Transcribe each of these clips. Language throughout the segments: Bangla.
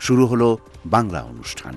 শুরু হলো বাংলা অনুষ্ঠান।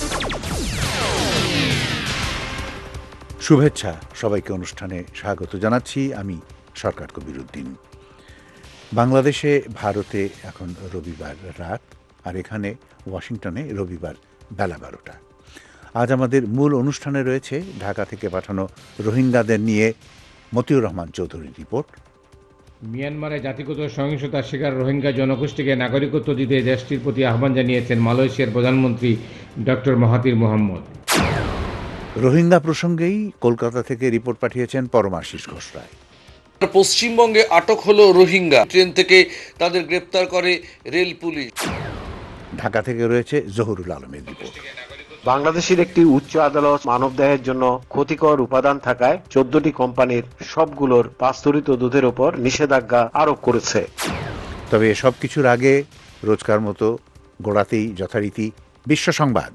শুভেচ্ছা, সবাইকে অনুষ্ঠানে স্বাগত জানাচ্ছি। আমি সরকার কবির উদ্দিন। বাংলাদেশে ভারতে এখন রবিবার রাত, আর এখানে ওয়াশিংটনে রবিবার বেলা 12টা। আজ আমাদের মূল অনুষ্ঠানে রয়েছে ঢাকা থেকে পাঠানো রোহিঙ্গাদের নিয়ে মতিউর রহমান চৌধুরীর রিপোর্ট। মিয়ানমারে জাতিগত সহিংসতার শিকার রোহিঙ্গা জনগোষ্ঠীকে নাগরিকত্ব দিতে দেশটির প্রতি আহ্বান জানিয়েছেন মালয়েশিয়ার প্রধানমন্ত্রী ডক্টর মাহাথির মোহাম্মদ। রোহিঙ্গা প্রসঙ্গেই কলকাতা থেকে রিপোর্ট পাঠিয়েছেন পরমাশিস ঘোষ রায়। পশ্চিমবঙ্গে আটক হলো রোহিঙ্গা, ট্রেন থেকে তাদের গ্রেপ্তার করে রেল পুলিশ। ঢাকা থেকে রয়েছে জহুরুল আলমের রিপোর্ট। বাংলাদেশের একটি উচ্চ আদালত মানবদেহের জন্য ক্ষতিকর উপাদান থাকায় 14টি কোম্পানির সবগুলোর পাস্তুরিত দুধের ওপর নিষেধাজ্ঞা আরোপ করেছে। তবে সব কিছুর আগে রোজকার মতো গোড়াতেই যথারীতি বিশ্ব সংবাদ।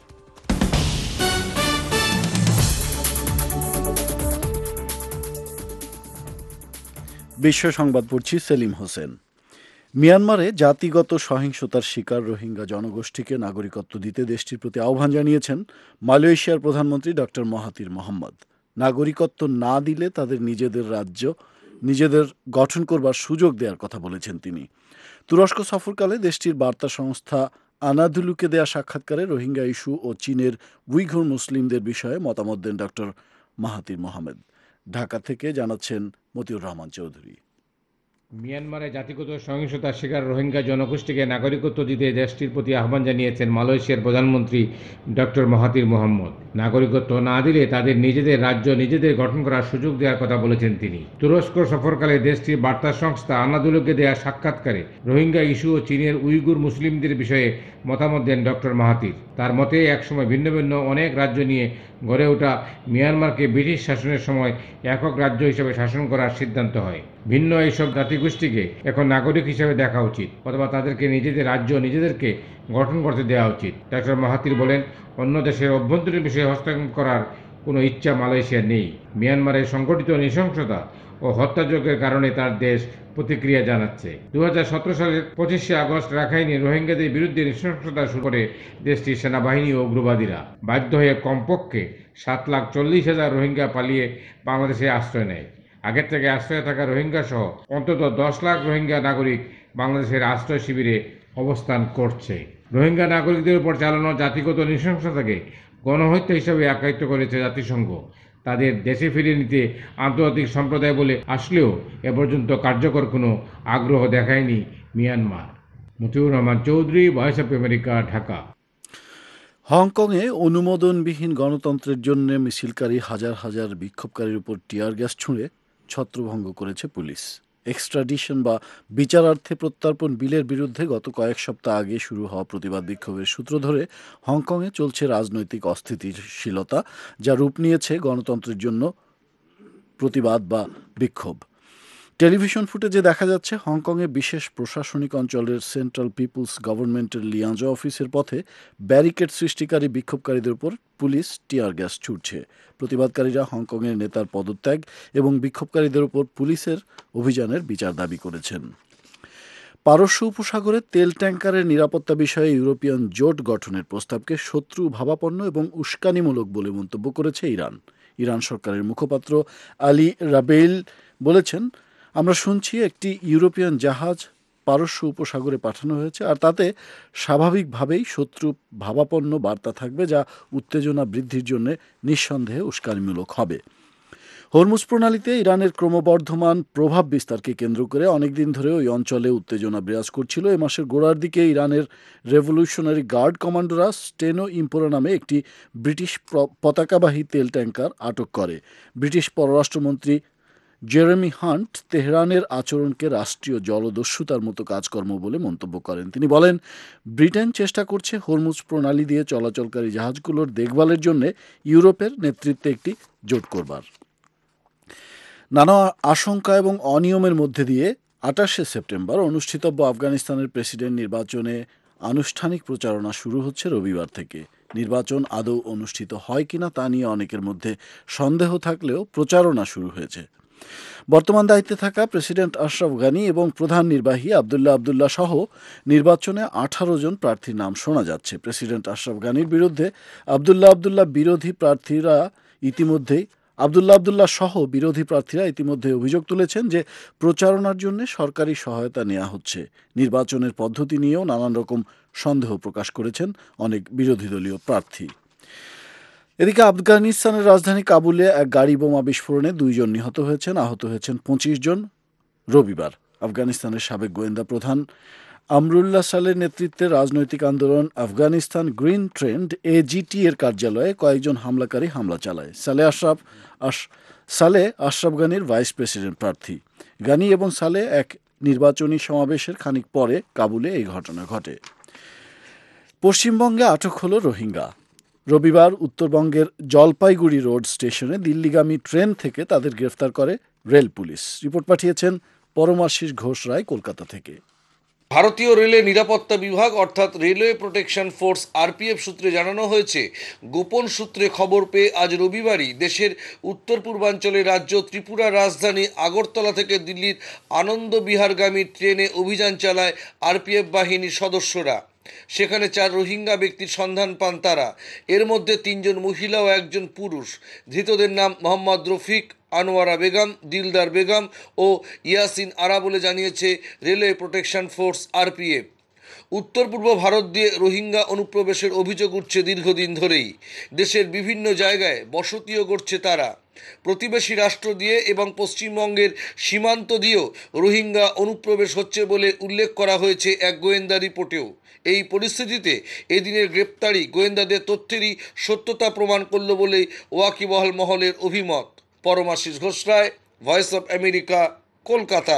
বিশ্ব সংবাদ পড়ছি সেলিম হোসেন। মিয়ানমারে জাতিগত সহিংসতার শিকার রোহিঙ্গা জনগোষ্ঠীকে নাগরিকত্ব দিতে দেশটির প্রতি আহ্বান জানিয়েছেন মালয়েশিয়ার প্রধানমন্ত্রী ডক্টর মাহাথির মোহাম্মদ। নাগরিকত্ব না দিলে তাদের নিজেদের রাজ্য নিজেদের গঠন করবার সুযোগ দেওয়ার কথা বলেছেন তিনি। তুরস্ক সফরকালে দেশটির বার্তা সংস্থা আনাদুলুকে দেয়া সাক্ষাৎকারে রোহিঙ্গা ইস্যু ও চীনের উইঘুর মুসলিমদের বিষয়ে মতামত দেন ডক্টর মাহাথির মোহাম্মদ। ঢাকা থেকে জানাচ্ছেন মতিউর রহমান চৌধুরী। মিয়ানমারে জাতিগত সহিংসতার শিকার রোহিঙ্গা জনগোষ্ঠীকে নাগরিকত্ব দিতে দেশটির প্রতি আহ্বান জানিয়েছেন মালয়েশিয়ার প্রধানমন্ত্রী ডক্টর মাহাথির মোহাম্মদ। নাগরিকত্ব না দিলে তাদের নিজেদের রাজ্য নিজেদের গঠন করার সুযোগ দেওয়ার কথা বলেছেন তিনি। তুরস্ক সফরকালে দেশটির বার্তা সংস্থা আনাদুলুকে দেয়া সাক্ষাৎকারে রোহিঙ্গা ইস্যু ও চীনের উইগুর মুসলিমদের বিষয়ে মতামত দেন ডক্টর মাহাথির। তার মতে একসময় ভিন্ন ভিন্ন অনেক রাজ্য নিয়ে গড়ে ওঠা মিয়ানমারকে ব্রিটিশ শাসনের সময় একক রাজ্য হিসেবে শাসন করার সিদ্ধান্ত হয়। ভিন্ন এইসব জাতিগোষ্ঠীকে এখন নাগরিক হিসেবে দেখা উচিত, অথবা তাদেরকে নিজেদের রাজ্য নিজেদেরকে গঠন করতে দেওয়া উচিত। ডক্টর মাহাথির বলেন, অন্য দেশের অভ্যন্তরীণ বিষয়ে হস্তক্ষেপ করার কোনো ইচ্ছা মালয়েশিয়ার নেই। মিয়ানমারের সংগঠিত নৃশংসতা ও হত্যাযজ্ঞের কারণে তার দেশ প্রতিক্রিয়া জানাচ্ছে। 2017 সালের 25শে আগস্ট রাখাইনে রোহিঙ্গাদের বিরুদ্ধে নৃশংসতা শুরু করে দেশটির সেনাবাহিনী ও উগ্রবাদীরা। বাধ্য হয়ে কমপক্ষে 7,40,000 রোহিঙ্গা পালিয়ে বাংলাদেশে আশ্রয় নেয়। আগের থেকে আশ্রয়ে থাকা রোহিঙ্গা সহ অন্তত 10 লাখ রোহিঙ্গা নাগরিক বাংলাদেশের আশ্রয় শিবিরে অবস্থান করছে। রোহিঙ্গা নাগরিকদের উপর চালানো জাতিগত নৃশংসতাকে গণহত্যা হিসাবে আখ্যায়িত করেছে জাতিসংঘ। তাদের দেশে ফিরিয়ে নিতে আন্তর্জাতিক সম্প্রদায় বলে আসলেও এ পর্যন্ত কার্যকর কোনো আগ্রহ দেখায়নি Myanmar. Motiur Rahman Chowdhury, Voice of America, Dhaka. হংকংয়ে অনুমোদনবিহীন গণতন্ত্রের জন্য মিছিলকারী হাজার হাজার বিক্ষোভকারীর উপর টিয়ার গ্যাস ছুঁড়ে ছত্রভঙ্গ করেছে পুলিশ। এক্সট্রাডিশন বা বিচারার্থে প্রত্যর্পণ বিলের বিরুদ্ধে গত কয়েক সপ্তাহ আগে শুরু হওয়া প্রতিবাদ বিক্ষোভের সূত্র ধরে হংকংয়ে চলছে রাজনৈতিক অস্থিতিশীলতা, যা রূপ নিয়েছে গণতন্ত্রের জন্য প্রতিবাদ বা বিক্ষোভ। টেলিভিশন ফুটেজে দেখা যাচ্ছে হংকংয়ে বিশেষ প্রশাসনিক অঞ্চলের সেন্ট্রাল পিপলস গভর্নমেন্টের লিয়াংজো অফিসের পথে ব্যারিকেড সৃষ্টিকারী বিক্ষোভকারীদের উপর পুলিশ টিয়ার গ্যাস ছুড়ছে। প্রতিবাদকারীরা হংকংয়ের নেতার পদত্যাগ এবং বিক্ষোভকারীদের উপর পুলিশের অভিযানের বিচার দাবি করেছেন। পারস্য উপসাগরে তেল ট্যাঙ্কারের নিরাপত্তা বিষয়ে ইউরোপিয়ান জোট গঠনের প্রস্তাবকে শত্রু ভাবাপন্ন এবং উস্কানিমূলক বলে মন্তব্য করেছে ইরান। ইরান সরকারের মুখপাত্র আলী রাবেইল বলেছেন, আমরা শুনছি একটি ইউরোপিয়ান জাহাজ পারস্য উপসাগরে পাঠানো হয়েছে, আর তাতে স্বাভাবিকভাবেই শত্রু ভাবাপন্ন বার্তা থাকবে, যা উত্তেজনা বৃদ্ধির জন্য নিঃসন্দেহে উস্কানিমূলক হবে। হরমুজ প্রণালীতে ইরানের ক্রমবর্ধমান প্রভাব বিস্তারকে কেন্দ্র করে অনেকদিন ধরে ওই অঞ্চলে উত্তেজনা বিরাজ করছিল। এ মাসের গোড়ার দিকে ইরানের রেভলিউশনারি গার্ড কমান্ডোরা স্টেনো ইম্পোরা নামে একটি ব্রিটিশ পতাকাবাহী তেল ট্যাঙ্কার আটক করে। ব্রিটিশ পররাষ্ট্রমন্ত্রী জেরেমি হান্ট তেহরানের আচরণকে রাষ্ট্রীয় জলদস্যুতার মতো কাজকর্ম বলে মন্তব্য করেন। তিনি বলেন, ব্রিটেন চেষ্টা করছে হরমুজ প্রণালী দিয়ে চলাচলকারী জাহাজগুলোর দেখভালের জন্য ইউরোপের নেতৃত্বে একটি জোট করবার। নানা আশঙ্কা এবং অনিয়মের মধ্যে দিয়ে 28শে সেপ্টেম্বর অনুষ্ঠিতব্য আফগানিস্তানের প্রেসিডেন্ট নির্বাচনে আনুষ্ঠানিক প্রচারণা শুরু হচ্ছে রবিবার থেকে। নির্বাচন আদৌ অনুষ্ঠিত হয় কিনা তা নিয়ে অনেকের মধ্যে সন্দেহ থাকলেও প্রচারণা শুরু হয়েছে। বর্তমান দায়িত্বে থাকা প্রেসিডেন্ট আশরাফ গানি এবং প্রধান নির্বাহী আবদুল্লাহ সহ নির্বাচনে 18 জন প্রার্থীর নাম শোনা যাচ্ছে। প্রেসিডেন্ট আশরাফ গানির বিরুদ্ধে আবদুল্লাহ বিরোধী প্রার্থীরা ইতিমধ্যে অভিযোগ তুলেছেন যে প্রচারণার জন্য সরকারি সহায়তা নেওয়া হচ্ছে। নির্বাচনের পদ্ধতি নিয়েও নানান রকম সন্দেহ প্রকাশ করেছেন অনেক বিরোধী দলীয় প্রার্থী। এদিকে আফগানিস্তানের রাজধানী কাবুলে এক গাড়ি বোমা বিস্ফোরণে 2 জন নিহত হয়েছেন, আহত হয়েছেন 25 জন রবিবার। আফগানিস্তানের সাবেক গোয়েন্দা প্রধান আমরুল্লাহ সালের নেতৃত্বে রাজনৈতিক আন্দোলন আফগানিস্তান গ্রিন ট্রেন্ড এজিটি এর কার্যালয়ে কয়েকজন হামলাকারী হামলা চালায়। সালে আশরাফ গানির ভাইস প্রেসিডেন্ট প্রার্থী। গানি এবং সালে এক নির্বাচনী সমাবেশের খানিক পরে কাবুলে এই ঘটনা ঘটে। পশ্চিমবঙ্গে আটক হল রোহিঙ্গা। রবিবার উত্তরবঙ্গের জলপাইগুড়ি রোড স্টেশনে দিল্লিগামী ট্রেন থেকে তাদের গ্রেফতার করে রেল পুলিশ। রিপোর্ট পাঠিয়েছেন পরমাশিস ঘোষ রায় কলকাতা থেকে। ভারতীয় রেলের নিরাপত্তা বিভাগ অর্থাৎ রেলওয়ে প্রোটেকশন ফোর্স আরপিএফ সূত্রে জানানো হয়েছে, গোপন সূত্রে খবর পেয়ে আজ রবিবারই দেশের উত্তর পূর্বাঞ্চলের রাজ্য ত্রিপুরার রাজধানী আগরতলা থেকে দিল্লির আনন্দ বিহারগামী ট্রেনে অভিযান চালায় আরপিএফ বাহিনীর সদস্যরা। সেখানে 4 রোহিঙ্গা ব্যক্তির সন্ধান পান তারা। এর মধ্যে 3 জন মহিলা ও 1 জন পুরুষ। ধৃতদের নাম মোহাম্মদ রফিক, আনোয়ারা বেগম, দিলদার বেগম ও ইয়াসিন আরা বলে জানিয়েছে রেলওয়ে প্রোটেকশন ফোর্স আরপিএফ। উত্তর পূর্ব ভারত দিয়ে রোহিঙ্গা অনুপ্রবেশের অভিযোগ উঠছে দীর্ঘদিন ধরেই। দেশের বিভিন্ন জায়গায় বসতিও করছে তারা। প্রতিবেশী রাষ্ট্র দিয়ে এবং পশ্চিমবঙ্গের সীমান্ত দিয়েও রোহিঙ্গা অনুপ্রবেশ হচ্ছে বলে উল্লেখ করা হয়েছে এক গোয়েন্দা রিপোর্টেও। এই পরিস্থিতিতে এদিনের গ্রেপ্তারি গোয়েন্দাদের তথ্যেরই সত্যতা প্রমাণ করল বলেই ওয়াকিবহাল মহলের অভিমত। Paramashis Ghosh Roy, Voice of America, Kolkata.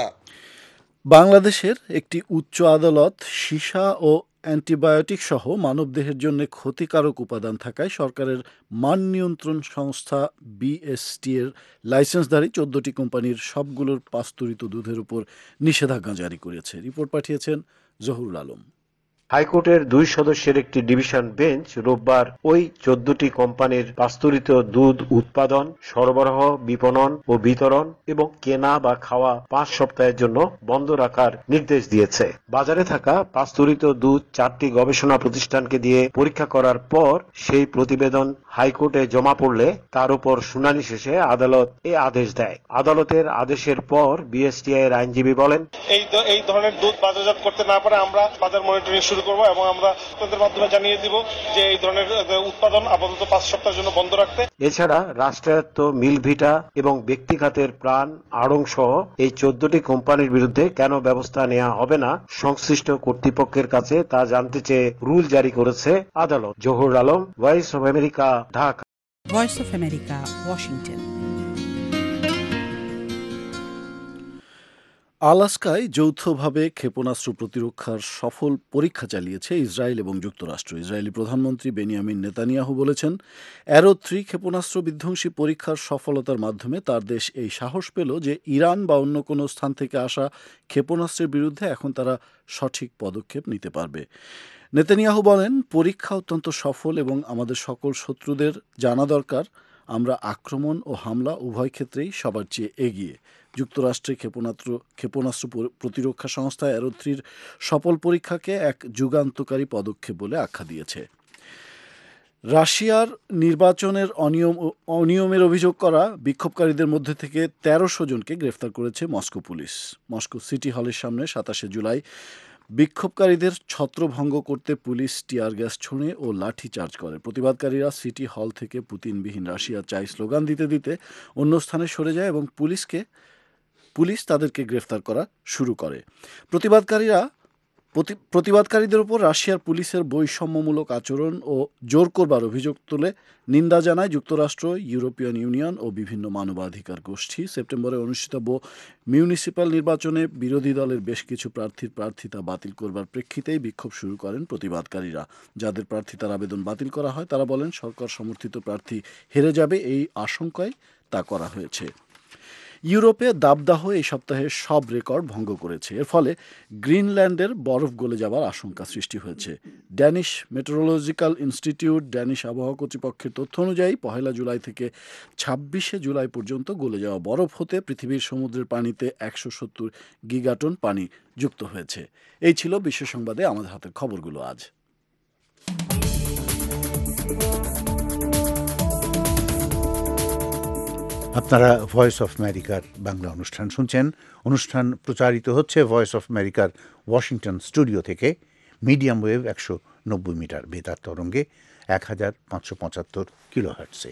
বাংলাদেশের একটি উচ্চ আদালত সীসা ও অ্যান্টিবায়োটিক সহ মানবদেহের জন্য ক্ষতিকারক উপাদান থাকায় সরকারের মান নিয়ন্ত্রণ সংস্থা বিএসটি এর লাইসেন্সধারী 14টি কোম্পানির সবগুলোর পাস্তুরিত দুধের উপর নিষেধাজ্ঞা জারি করেছে। রিপোর্ট পাঠিয়েছেন জহুরুল আলম। হাইকোর্টের 2 সদস্যের একটি ডিভিশন বেঞ্চ রোববার ওই 14টি কোম্পানির পাস্তুরিত দুধ উৎপাদন, সরবরাহ, বিপণন ও বিতরণ এবং কেনা বা খাওয়া 5 সপ্তাহের জন্য বন্ধ রাখার নির্দেশ দিয়েছে। বাজারে থাকা পাস্তুরিত দুধ 4টি গবেষণা প্রতিষ্ঠানকে দিয়ে পরীক্ষা করার পর সেই প্রতিবেদন হাইকোর্টে জমা পড়লে তার উপর শুনানি শেষে আদালত এই আদেশ দেয়। আদালতের আদেশের পর বিএসটিআই এর আইনজীবী বলেন, এই ধরনের দুধ বাজারজাত করতে না পারে আমরা বাজার মনিটরিং শুরু করব এবং আমরা আপনাদের মাধ্যমে জানিয়ে দিব যে এই ধরনের উৎপাদন আপাতত 5 সপ্তাহের জন্য বন্ধ রাখতে। এছাড়া রাষ্ট্রায়ত্ত মিলভিটা এবং ব্যক্তিঘাতের প্রাণ আড়ং সহ এই 14টি কোম্পানির বিরুদ্ধে কেন ব্যবস্থা নেওয়া হবে না সংশ্লিষ্ট কর্তৃপক্ষের কাছে তা জানতে চেয়ে রুল জারি করেছে আদালত। Zahur Alam, Voice of America, Dhaka. Voice of America, Washington. আলাস্কায় যৌথভাবে ক্ষেপণাস্ত্র প্রতিরক্ষার সফল পরীক্ষা চালিয়েছে ইসরায়েল এবং যুক্তরাষ্ট্র। ইসরায়েলি প্রধানমন্ত্রী বেনিয়ামিন নেতানিয়াহু বলেছেন, অ্যারো-3 ক্ষেপণাস্ত্র বিধ্বংসী পরীক্ষার সফলতার মাধ্যমে তার দেশ এই সাহস পেল যে ইরান বা অন্য কোনো স্থান থেকে আসা ক্ষেপণাস্ত্রের বিরুদ্ধে এখন তারা সঠিক পদক্ষেপ নিতে পারবে। নেতানিয়াহু বলেন, পরীক্ষা অত্যন্ত সফল এবং আমাদের সকল শত্রুদের জানা দরকার আমরা আক্রমণ ও হামলা উভয় ক্ষেত্রেই সবার চেয়ে এগিয়ে। যুক্তরাষ্ট্রের ক্ষেপণাস্ত্র প্রতিরক্ষা সংস্থা অ্যারো-3 সফল পরীক্ষাকে এক যুগান্তকারী পদক্ষেপ বলে আখ্যা দিয়েছে। রাশিয়ার নির্বাচনের অনিয়মের অভিযোগ করা বিক্ষোভকারীদের মধ্যে থেকে 1300 জনকে গ্রেফতার করেছে মস্কো পুলিশ। মস্কো সিটি হলের সামনে 27 জুলাই বিক্ষোভকারীদের ছত্রভঙ্গ করতে পুলিশ টিয়ার গ্যাস ছোঁড়ে ও লাঠি চার্জ করে। প্রতিবাদকারীরা সিটি হল থেকে পুতিনবিহীন রাশিয়া চাই স্লোগান দিতে দিতে অন্য স্থানে সরে যায় এবং পুলিশ তাদেরকে গ্রেফতার করা শুরু করে। প্রতিবাদকারীদের উপর রাশিয়ার পুলিশের বৈষম্যমূলক আচরণ ও জোর করবার অভিযোগ তুলে নিন্দা জানায় যুক্তরাষ্ট্র, ইউরোপিয়ান ইউনিয়ন ও বিভিন্ন মানবাধিকার গোষ্ঠী। সেপ্টেম্বরে অনুষ্ঠিতব্য মিউনিসিপ্যাল নির্বাচনে বিরোধী দলের বেশ কিছু প্রার্থীর প্রার্থিতা বাতিল করবার প্রেক্ষিতেই বিক্ষোভ শুরু করেন প্রতিবাদকারীরা। যাদের প্রার্থিতার আবেদন বাতিল করা হয় তারা বলেন সরকার সমর্থিত প্রার্থী হেরে যাবে, এই আশঙ্কায় তা করা হয়েছে। ইউরোপে দাবদাহ এই সপ্তাহে সব রেকর্ড ভঙ্গ করেছে। এর ফলে গ্রিনল্যান্ডের বরফ গলে যাবার আশঙ্কা সৃষ্টি হয়েছে। ড্যানিশ মেট্রোলজিক্যাল ইনস্টিটিউট ড্যানিশ আবহাওয়া কর্তৃপক্ষের তথ্য অনুযায়ী 1 জুলাই থেকে 26 জুলাই পর্যন্ত গলে যাওয়া বরফ হতে পৃথিবীর সমুদ্রের পানিতে 170 গিগাটন পানি যুক্ত হয়েছে। এই ছিল বিশ্ব সংবাদে আমাদের হাতের খবরগুলো আজ। আপনারা ভয়েস অফ আমেরিকার বাংলা অনুষ্ঠান শুনছেন। অনুষ্ঠান প্রচারিত হচ্ছে ভয়েস অফ আমেরিকার ওয়াশিংটন স্টুডিও থেকে। মিডিয়াম ওয়েভ 190 মিটার বেতার তরঙ্গে 1575 কিলোহার্টজে।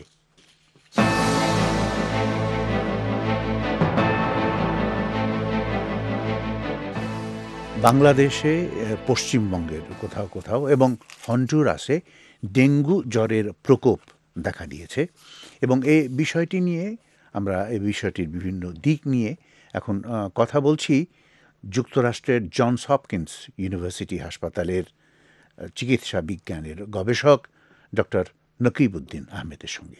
বাংলাদেশে, পশ্চিমবঙ্গের কোথাও কোথাও এবং হন্ডুরাসে ডেঙ্গু জ্বরের প্রকোপ দেখা দিয়েছে এবং এই বিষয়টি নিয়ে আমরা এই বিষয়টির বিভিন্ন দিক নিয়ে এখন কথা বলছি যুক্তরাষ্ট্রের জনস হপকিন্স ইউনিভার্সিটি হাসপাতালের চিকিৎসা বিজ্ঞানের গবেষক ডক্টর নকিবউদ্দিন আহমেদের সঙ্গে।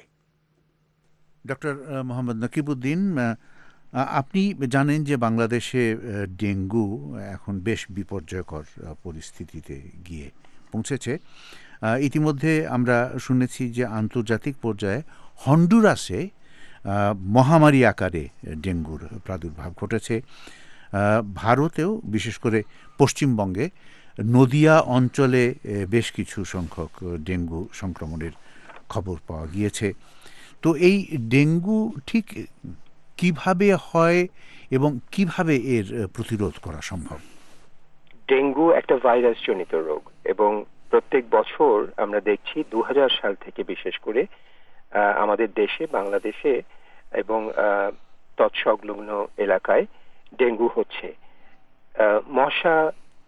ডক্টর মোহাম্মদ নকিবউদ্দিন, আপনি জানেন যে বাংলাদেশে ডেঙ্গু এখন বেশ বিপর্যয়কর পরিস্থিতিতে গিয়ে পৌঁছেছে। ইতিমধ্যে আমরা শুনেছি যে আন্তর্জাতিক পর্যায়ে হন্ডুরাসে মহামারী আকারে ডেঙ্গুর প্রাদুর্ভাব ঘটেছে। ভারতেও বিশেষ করে পশ্চিমবঙ্গে নদিয়া অঞ্চলে বেশ কিছু সংখ্যক ডেঙ্গু সংক্রমণের খবর পাওয়া গিয়েছে। তো এই ডেঙ্গু ঠিক কিভাবে হয় এবং কিভাবে এর প্রতিরোধ করা সম্ভব? ডেঙ্গু একটা ভাইরাস জনিত রোগ এবং প্রত্যেক বছর আমরা দেখছি 2000 সাল থেকে বিশেষ করে আমাদের দেশে, বাংলাদেশে এবং তৎসংলগ্ন এলাকায় ডেঙ্গু হচ্ছে। মশা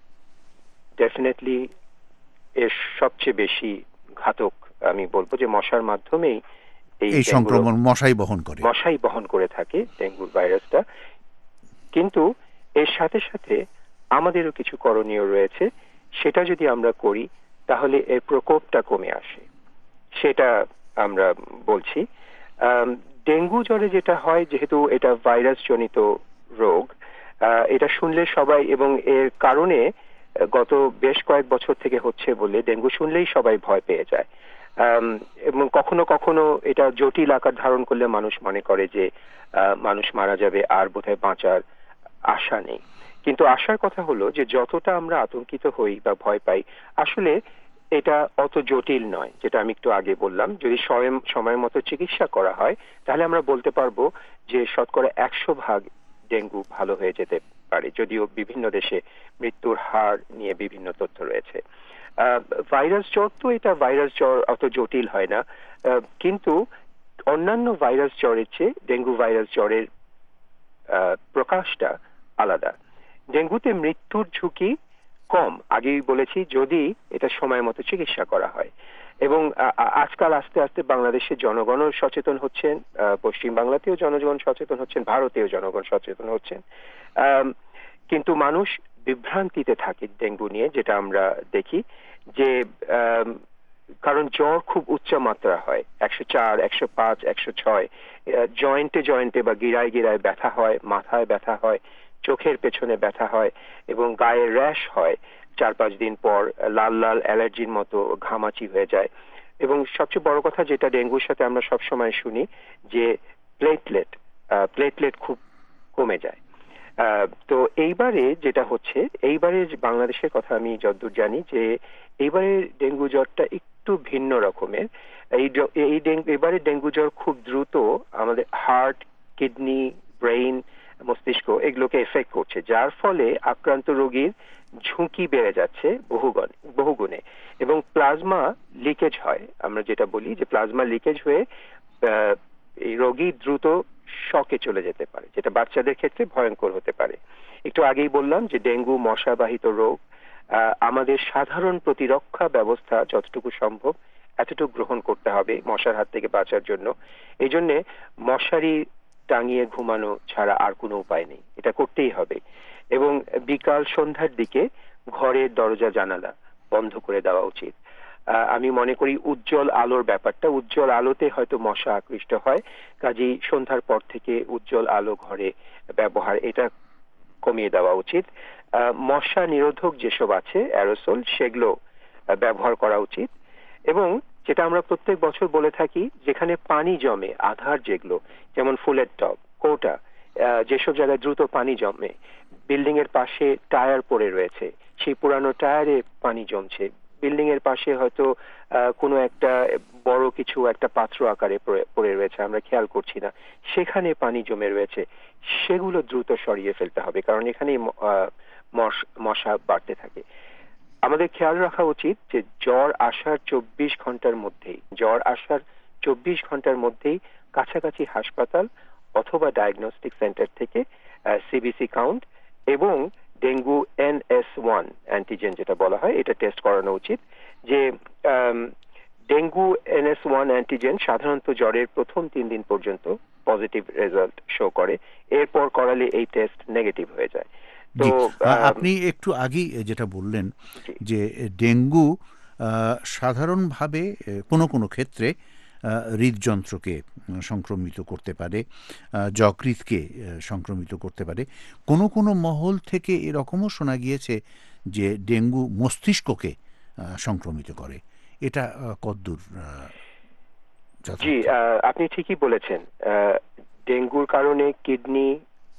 ডেফিনেটলি এর সবচেয়ে বেশি ঘাতক। আমি বলবো যে মশার মাধ্যমেই এই সংক্রমণ মশাই বহন করে থাকে ডেঙ্গুর ভাইরাসটা। কিন্তু এর সাথে সাথে আমাদেরও কিছু করণীয় রয়েছে। সেটা যদি আমরা করি তাহলে এর প্রকোপটা কমে আসে, সেটা আমরা বলছি। ডেঙ্গু জ্বরে যেটা হয়, যেহেতু এটা ভাইরাস জনিত রোগ, এটা শুনলে সবাই, এবং এর কারণে গত বেশ কয়েক বছর থেকে হচ্ছে বলে ডেঙ্গু শুনলেই সবাই ভয় পেয়ে যায়। এবং কখনো কখনো এটা জটিল আকার ধারণ করলে মানুষ মনে করে যে মানুষ মারা যাবে, আর বোধহয় বাঁচার আশা নেই। কিন্তু আশার কথা হলো যে যতটা আমরা আতঙ্কিত হই বা ভয় পাই, আসলে এটা অত জটিল নয়। যেটা আমি একটু আগে বললাম, যদি সময় মতো চিকিৎসা করা হয় তাহলে আমরা বলতে পারবো যে 100% ডেঙ্গু ভালো হয়ে যেতে পারে, যদিও বিভিন্ন দেশে মৃত্যুর হার নিয়ে বিভিন্ন তথ্য রয়েছে। ভাইরাস জ্বর, তো এটা ভাইরাস জ্বর অত জটিল হয় না, কিন্তু অন্যান্য ভাইরাস জ্বরের চেয়ে ডেঙ্গু ভাইরাস জ্বরের প্রকাশটা আলাদা। ডেঙ্গুতে মৃত্যুর ঝুঁকি কম, আগেই বলেছি, যদি এটা সময় মতো চিকিৎসা করা হয়। এবং আজকাল আস্তে আস্তে বাংলাদেশে জনগণও সচেতন হচ্ছেন, পশ্চিম বাংলাতেও জনগণ সচেতন হচ্ছেন, ভারতেও জনগণ সচেতন হচ্ছেন। কিন্তু মানুষ বিভ্রান্তিতে থাকে ডেঙ্গু নিয়ে, যেটা আমরা দেখি যে কারণ জ্বর খুব উচ্চ মাত্রা হয়, 104, 105, 106, জয়েন্টে জয়েন্টে বা গিরায় গিরায় ব্যথা হয়, মাথায় ব্যথা হয়, চোখের পেছনে ব্যথা হয় এবং গায়ে র্যাশ হয়। 4-5 দিন পর লাল লাল অ্যালার্জির মতো ঘামাচি হয়ে যায়। এবং সবচেয়ে বড় কথা, যেটা ডেঙ্গুর সাথে আমরা সবসময় শুনি, যে প্লেটলেট খুব কমে যায়। তো এইবারে যেটা হচ্ছে, এইবারে বাংলাদেশের কথা আমি যতদূর জানি, যে এইবারে ডেঙ্গু জ্বরটা একটু ভিন্ন রকমের। এবারে ডেঙ্গু জ্বর খুব দ্রুত আমাদের হার্ট, কিডনি, ব্রেইন, মস্তিষ্ক এগুলোকে এফেক্ট করছে, যার ফলে আক্রান্ত রোগীর ঝুঁকি বেড়ে যাচ্ছে বহুগুণে। এবং প্লাজমা লিকেজ হয়, আমরা যেটা বলি যে প্লাজমা লিকেজ হয়ে এই রোগী দ্রুত শকে চলে যেতে পারে, যেটা বাচ্চাদের ক্ষেত্রে ভয়ঙ্কর হতে পারে। একটু আগেই বললাম যে ডেঙ্গু মশাবাহিত রোগ। আমাদের সাধারণ প্রতিরক্ষা ব্যবস্থা যতটুকু সম্ভব এতটুকু গ্রহণ করতে হবে মশার হাত থেকে বাঁচার জন্য। এই জন্য মশারি টাঙিয়ে ঘুমানো ছাড়া আর কোনো উপায় নেই, এটা করতেই হবে। এবং বিকাল সন্ধ্যার দিকে ঘরের দরজা জানালা বন্ধ করে দেওয়া উচিত। আমি মনে করি উজ্জ্বল আলোর ব্যাপারটা, উজ্জ্বল আলোতে হয়তো মশা আকৃষ্ট হয়, কাজেই সন্ধ্যার পর থেকে উজ্জ্বল আলো ঘরে ব্যবহার এটা কমিয়ে দেওয়া উচিত। মশা নিরোধক যেসব আছে অ্যারোসল সেগুলো ব্যবহার করা উচিত। এবং যেটা আমরা প্রত্যেক বছর বলে থাকি, যেখানে পানি জমে আধার যেগুলো, যেমন ফুলের টব, কৌটা, যেসব জায়গায় দ্রুত পানি জমে, বিল্ডিং এর পাশে টায়ার পড়ে রয়েছে, সেই পুরানো টায়ারে পানি জমছে, বিল্ডিং এর পাশে হয়তো কোনো একটা বড় কিছু একটা পাত্র আকারে পড়ে রয়েছে, আমরা খেয়াল করছি না, সেখানে পানি জমে রয়েছে, সেগুলো দ্রুত সরিয়ে ফেলতে হবে, কারণ এখানে মশা বাড়তে থাকে। আমাদের খেয়াল রাখা উচিত যে জ্বর আসার 24 ঘন্টার মধ্যেই কাছাকাছি হাসপাতাল অথবা ডায়াগনস্টিক সেন্টার থেকে সিবিসি কাউন্ট এবং ডেঙ্গু NS1 অ্যান্টিজেন যেটা বলা হয় এটা টেস্ট করানো উচিত। যে ডেঙ্গু NS1 অ্যান্টিজেন সাধারণত জ্বরের প্রথম 3 দিন পর্যন্ত পজিটিভ রেজাল্ট শো করে, এরপর করালে এই টেস্ট নেগেটিভ হয়ে যায়। তো আপনি একটু আগেই যেটা বললেন যে ডেঙ্গু সাধারণভাবে কোনো কোনো ক্ষেত্রে হৃদযন্ত্রকে সংক্রমিত করতে পারে, যকৃৎকে সংক্রমিত করতে পারে, কোনো কোনো মহল থেকে এরকমও শোনা গিয়েছে যে ডেঙ্গু মস্তিষ্ককে সংক্রমিত করে। এটা কদ্দূর? জি, আপনি ঠিকই বলেছেন। ডেঙ্গুর কারণে কিডনি,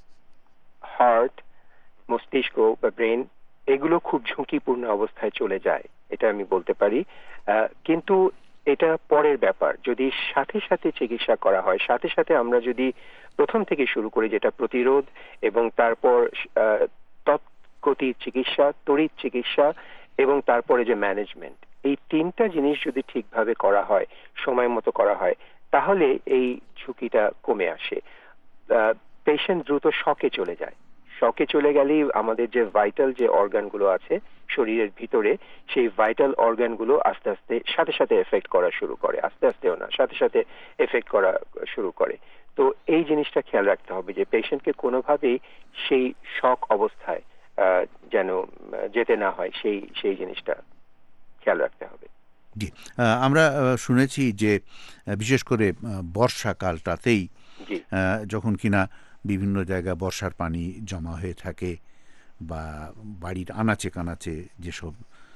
হার্ট, মস্তিষ্ক বা ব্রেন এগুলো খুব ঝুঁকিপূর্ণ অবস্থায় চলে যায়, এটা আমি বলতে পারি। কিন্তু এটা পরের ব্যাপার, যদি সাথে সাথে চিকিৎসা করা হয়, সাথে সাথে আমরা যদি প্রথম থেকে শুরু করি, যেটা প্রতিরোধ এবং তারপর তৎক্ষণাৎ চিকিৎসা, তড়িৎ চিকিৎসা এবং তারপরে যে ম্যানেজমেন্ট, এই 3টা জিনিস যদি ঠিকভাবে করা হয়, সময় মতো করা হয়, তাহলে এই ঝুঁকিটা কমে আসে। পেশেন্ট দ্রুত শকে চলে যায়, শকে চলে গেলেই আমাদের যে ভাইটাল যে অর্গানগুলো আছে শরীরের ভিতরে, সেই ভাইটাল অর্গানগুলো আস্তে আস্তে সাথে সাথে এফেক্ট করা শুরু করে, আস্তে আস্তেও না, সাথে সাথে এফেক্ট করা শুরু করে। তো এই জিনিসটা খেয়াল রাখতে হবে যে পেশেন্টকে কোনোভাবেই সেই শক অবস্থায় যেন যেতে না হয়, সেই জিনিসটা খেয়াল রাখতে হবে। জি, আমরা শুনেছি যে বিশেষ করে বর্ষাকালটাতেই যখন কিনা বিভিন্ন জায়গায় বর্ষার পানি জমা হয়ে থাকে বা বাড়ির আনাচে কানাচে যেসব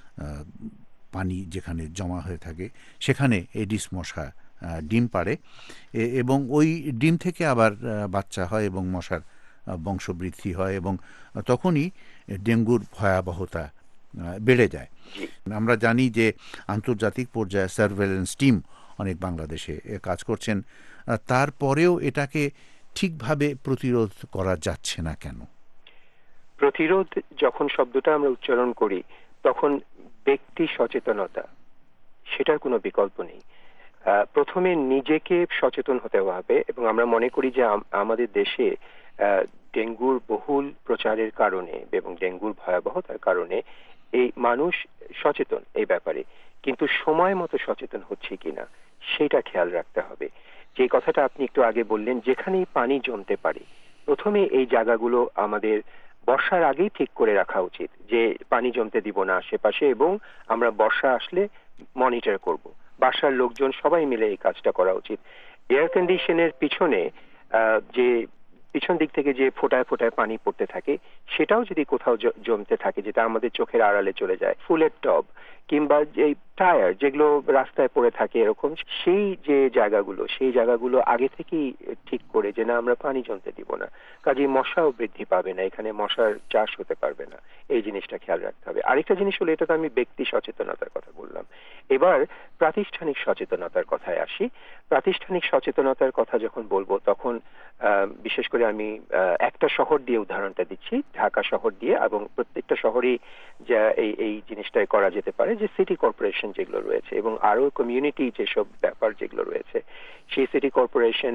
পানি যেখানে জমা হয়ে থাকে সেখানে এডিস মশা ডিম পাড়ে এবং ওই ডিম থেকে আবার বাচ্চা হয় এবং মশার বংশবৃদ্ধি হয় এবং তখনই ডেঙ্গুর ভয়াবহতা বেড়ে যায়। আমরা জানি যে আন্তর্জাতিক পর্যায়ে সার্ভেলেন্স টিম অনেক বাংলাদেশে কাজ করছেন, তারপরেও এটাকে ঠিকভাবে প্রতিরোধ করা যাচ্ছে না কেন? প্রতিরোধ যখন শব্দটা আমরা উচ্চারণ করি তখন ব্যক্তি সচেতনতা, সেটার কোনো বিকল্প নেই। প্রথমে নিজেকে সচেতন হতে হবে এবং আমরা মনে করি যে আমাদের দেশে ডেঙ্গুর বহুল প্রচারের কারণে এবং ডেঙ্গুর ভয়াবহতার কারণে এই মানুষ সচেতন এই ব্যাপারে, কিন্তু সময় মতো সচেতন হচ্ছে কিনা সেটা খেয়াল রাখতে হবে। যে কথাটা আপনি একটু আগে বললেন, যেখানেই পানি জমতে পারে প্রথমে এই জায়গাগুলো আমাদের বর্ষার আগেই ঠিক করে রাখা উচিত যে পানি জমতে দিব না আশেপাশে, এবং আমরা বর্ষা আসলে মনিটর করব। বাসার লোকজন সবাই মিলে এই কাজটা করা উচিত। এয়ার কন্ডিশনের পিছনে যে পিছন দিক থেকে যে ফোটায় ফোটায় পানি পড়তে থাকে সেটাও যদি কোথাও জমতে থাকে, যেটা আমাদের চোখের আড়ালে চলে যায়, ফুলের টব কিংবা যে টায়ার যেগুলো রাস্তায় পড়ে থাকে এরকম, সেই জায়গাগুলো আগে থেকেই ঠিক করে যে না আমরা পানি জমতে দিব না, কাজেই মশাও বৃদ্ধি পাবে না, এখানে মশার চাষ হতে পারবে না, এই জিনিসটা খেয়াল রাখতে হবে। আরেকটা জিনিস হলো, এটা তো আমি ব্যক্তি সচেতনতার কথা বললাম, এবার প্রাতিষ্ঠানিক সচেতনতার কথায় আসি। প্রাতিষ্ঠানিক সচেতনতার কথা যখন বলবো তখন বিশেষ করে আমি একটা শহর দিয়ে উদাহরণটা দিচ্ছি, ঢাকা শহর দিয়ে, এবং প্রত্যেকটা শহরেই যা এই জিনিসটাই করা যেতে পারে যে সিটি কর্পোরেশন যেগুলো রয়েছে এবং আরো কমিউনিটি যেসব ব্যাপার যেগুলো রয়েছে, সেই সিটি কর্পোরেশন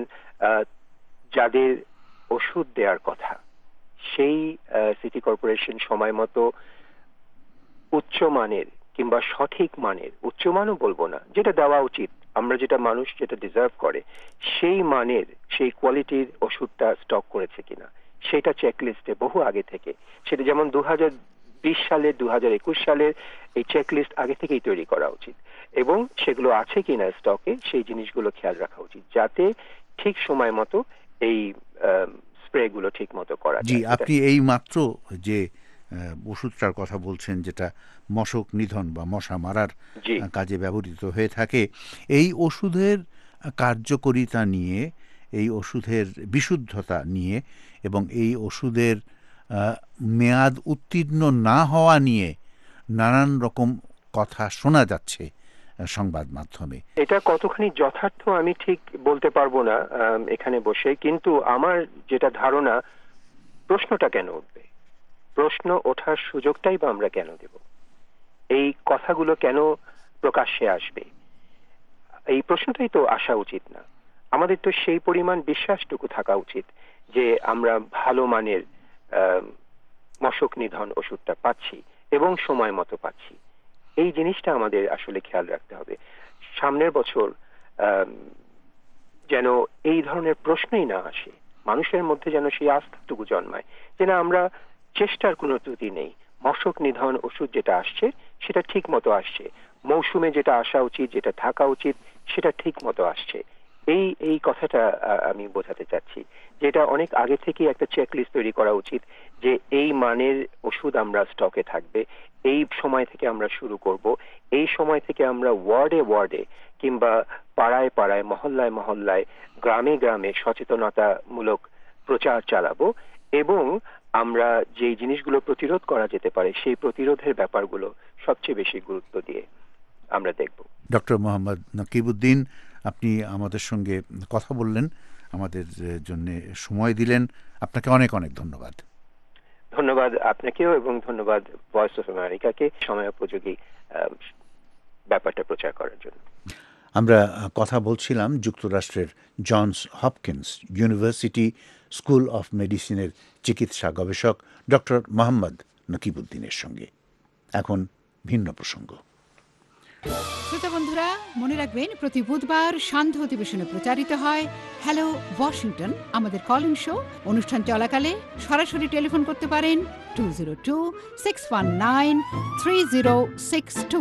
যাদের ওষুধ দেওয়ার কথা সেই সিটি কর্পোরেশন সময় মতো উচ্চমানের কিংবা সঠিক মানের, উচ্চমানও বলবো না, যেটা দেওয়া উচিত, আমরা যেটা মানুষ যেটা ডিজার্ভ করে সেই মানের, সেই কোয়ালিটির ওষুধটা স্টক করেছে কিনা সেটা চেকলিস্টে বহু আগে থেকে, সেটা যেমন 2020 2020 সালের 2021 সালের এই চেকলিস্ট আগে থেকেই তৈরি করা উচিত এবং সেগুলো আছে কিনা স্টকে সেই জিনিসগুলো খেয়াল রাখা উচিত যাতে ঠিক সময় মতো এই স্প্রে গুলো ঠিক মতো করা জি, যায়। আপনি এই মাত্র যে ওষুধটার কথা বলছেন যেটা মশক নিধন বা মশা মারার জি কাজে ব্যবহৃত হয়ে থাকে, এই ওষুধের কার্যকারিতা নিয়ে, এই ওষুধের বিশুদ্ধতা নিয়ে এবং এই ওষুধের মেয়াদ উত্তীর্ণ না হওয়া নিয়ে নানান রকম কথা শোনা যাচ্ছে সংবাদ মাধ্যমে। এটা কতখানি যথার্থ আমি ঠিক বলতে পারবো না এখানে বসে, কিন্তু আমার যেটা ধারণা, প্রশ্নটা কেন উঠবে, প্রশ্ন ওঠার সুযোগটাই বা আমরা কেন দেব, এই কথাগুলো কেন প্রকাশ্যে আসবে, এই প্রশ্নটাই তো আসা উচিত না। আমাদের তো সেই পরিমাণ বিশ্বাসটুকু থাকা উচিত যে আমরা ভালো মানের মশক নিধন ওষুধটা পাচ্ছি এবং সময় মতো পাচ্ছি। এই জিনিসটা আমাদের আসলে খেয়াল রাখতে হবে। সামনের বছর যেন এই ধরনের প্রশ্নই না আসে, মানুষের মধ্যে যেন সেই আস্থাটুকু জন্মায় যে না, আমরা চেষ্টার কোনো ত্রুটি নেই, মশক নিধন ওষুধ যেটা আসছে সেটা ঠিক মতো আসছে, মৌসুমে যেটা আসা উচিত, যেটা থাকা উচিত সেটা ঠিক মতো আসছে। এই কথাটা আমি বোঝাতে চাচ্ছি, যেটা অনেক আগে থেকে একটা চেকলিস্ট তৈরি করা উচিত যে এই মানের ওষুধ আমরা স্টকে থাকবে, এই সময় থেকে আমরা শুরু করব, এই সময় থেকে আমরা ওয়ার্ডে ওয়ার্ডে কিংবা পাড়ায় পাড়ায়, মহল্লায় মহল্লায়, গ্রামে গ্রামে সচেতনতামূলক প্রচার চালাবো এবং আমরা যে জিনিসগুলো প্রতিরোধ করা যেতে পারে সেই প্রতিরোধের ব্যাপারগুলো সবচেয়ে বেশি গুরুত্ব দিয়ে আমরা দেখব। ডক্টর মোহাম্মদ নকিবউদ্দিন, আপনি আমাদের সঙ্গে কথা বললেন, আমাদের জন্য সময় দিলেন, আপনাকে অনেক অনেক ধন্যবাদ। ধন্যবাদ আপনাকেও এবং ধন্যবাদ ভয়েস অফ আমেরিকাকে সময়োপযোগী ব্যাপারটা প্রচার করার জন্য। আমরা কথা বলছিলাম যুক্তরাষ্ট্রের Johns Hopkins university school of মেডিসিনের চিকিৎসা গবেষক ডক্টর মোহাম্মদ নকিবউদ্দিনের সঙ্গে। এখন ভিন্ন প্রসঙ্গ। শ্রোতা বন্ধুরা, মনে রাখবেন প্রতি বুধবার সান্ধ্য অধিবেশনে প্রচারিত হয় হ্যালো ওয়াশিংটন, আমাদের কল ইন শো। অনুষ্ঠান চলাকালে সরাসরি টেলিফোন করতে পারেন 202-619-3062।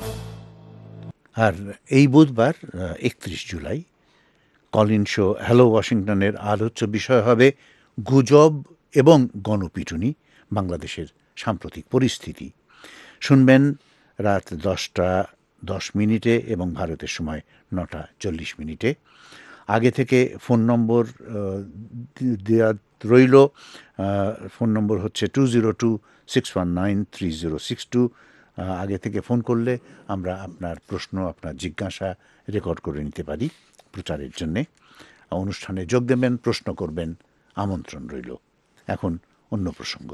আর এই বুধবার 31 জুলাই কল ইন শো হ্যালো ওয়াশিংটনের আলোচ্য বিষয় হবে গুজব এবং গণপিটুনি, বাংলাদেশের সাম্প্রতিক পরিস্থিতি। শুনবেন রাত 10:10 এবং ভারতের সময় 9:40। আগে থেকে ফোন নম্বর দেওয়া রইল। ফোন নম্বর হচ্ছে 202-619-3062। আগে থেকে ফোন করলে আমরা আপনার প্রশ্ন, আপনার জিজ্ঞাসা রেকর্ড করে নিতে পারি প্রচারের জন্যে। অনুষ্ঠানে যোগ দেবেন, প্রশ্ন করবেন, আমন্ত্রণ রইল। এখন অন্য প্রসঙ্গ।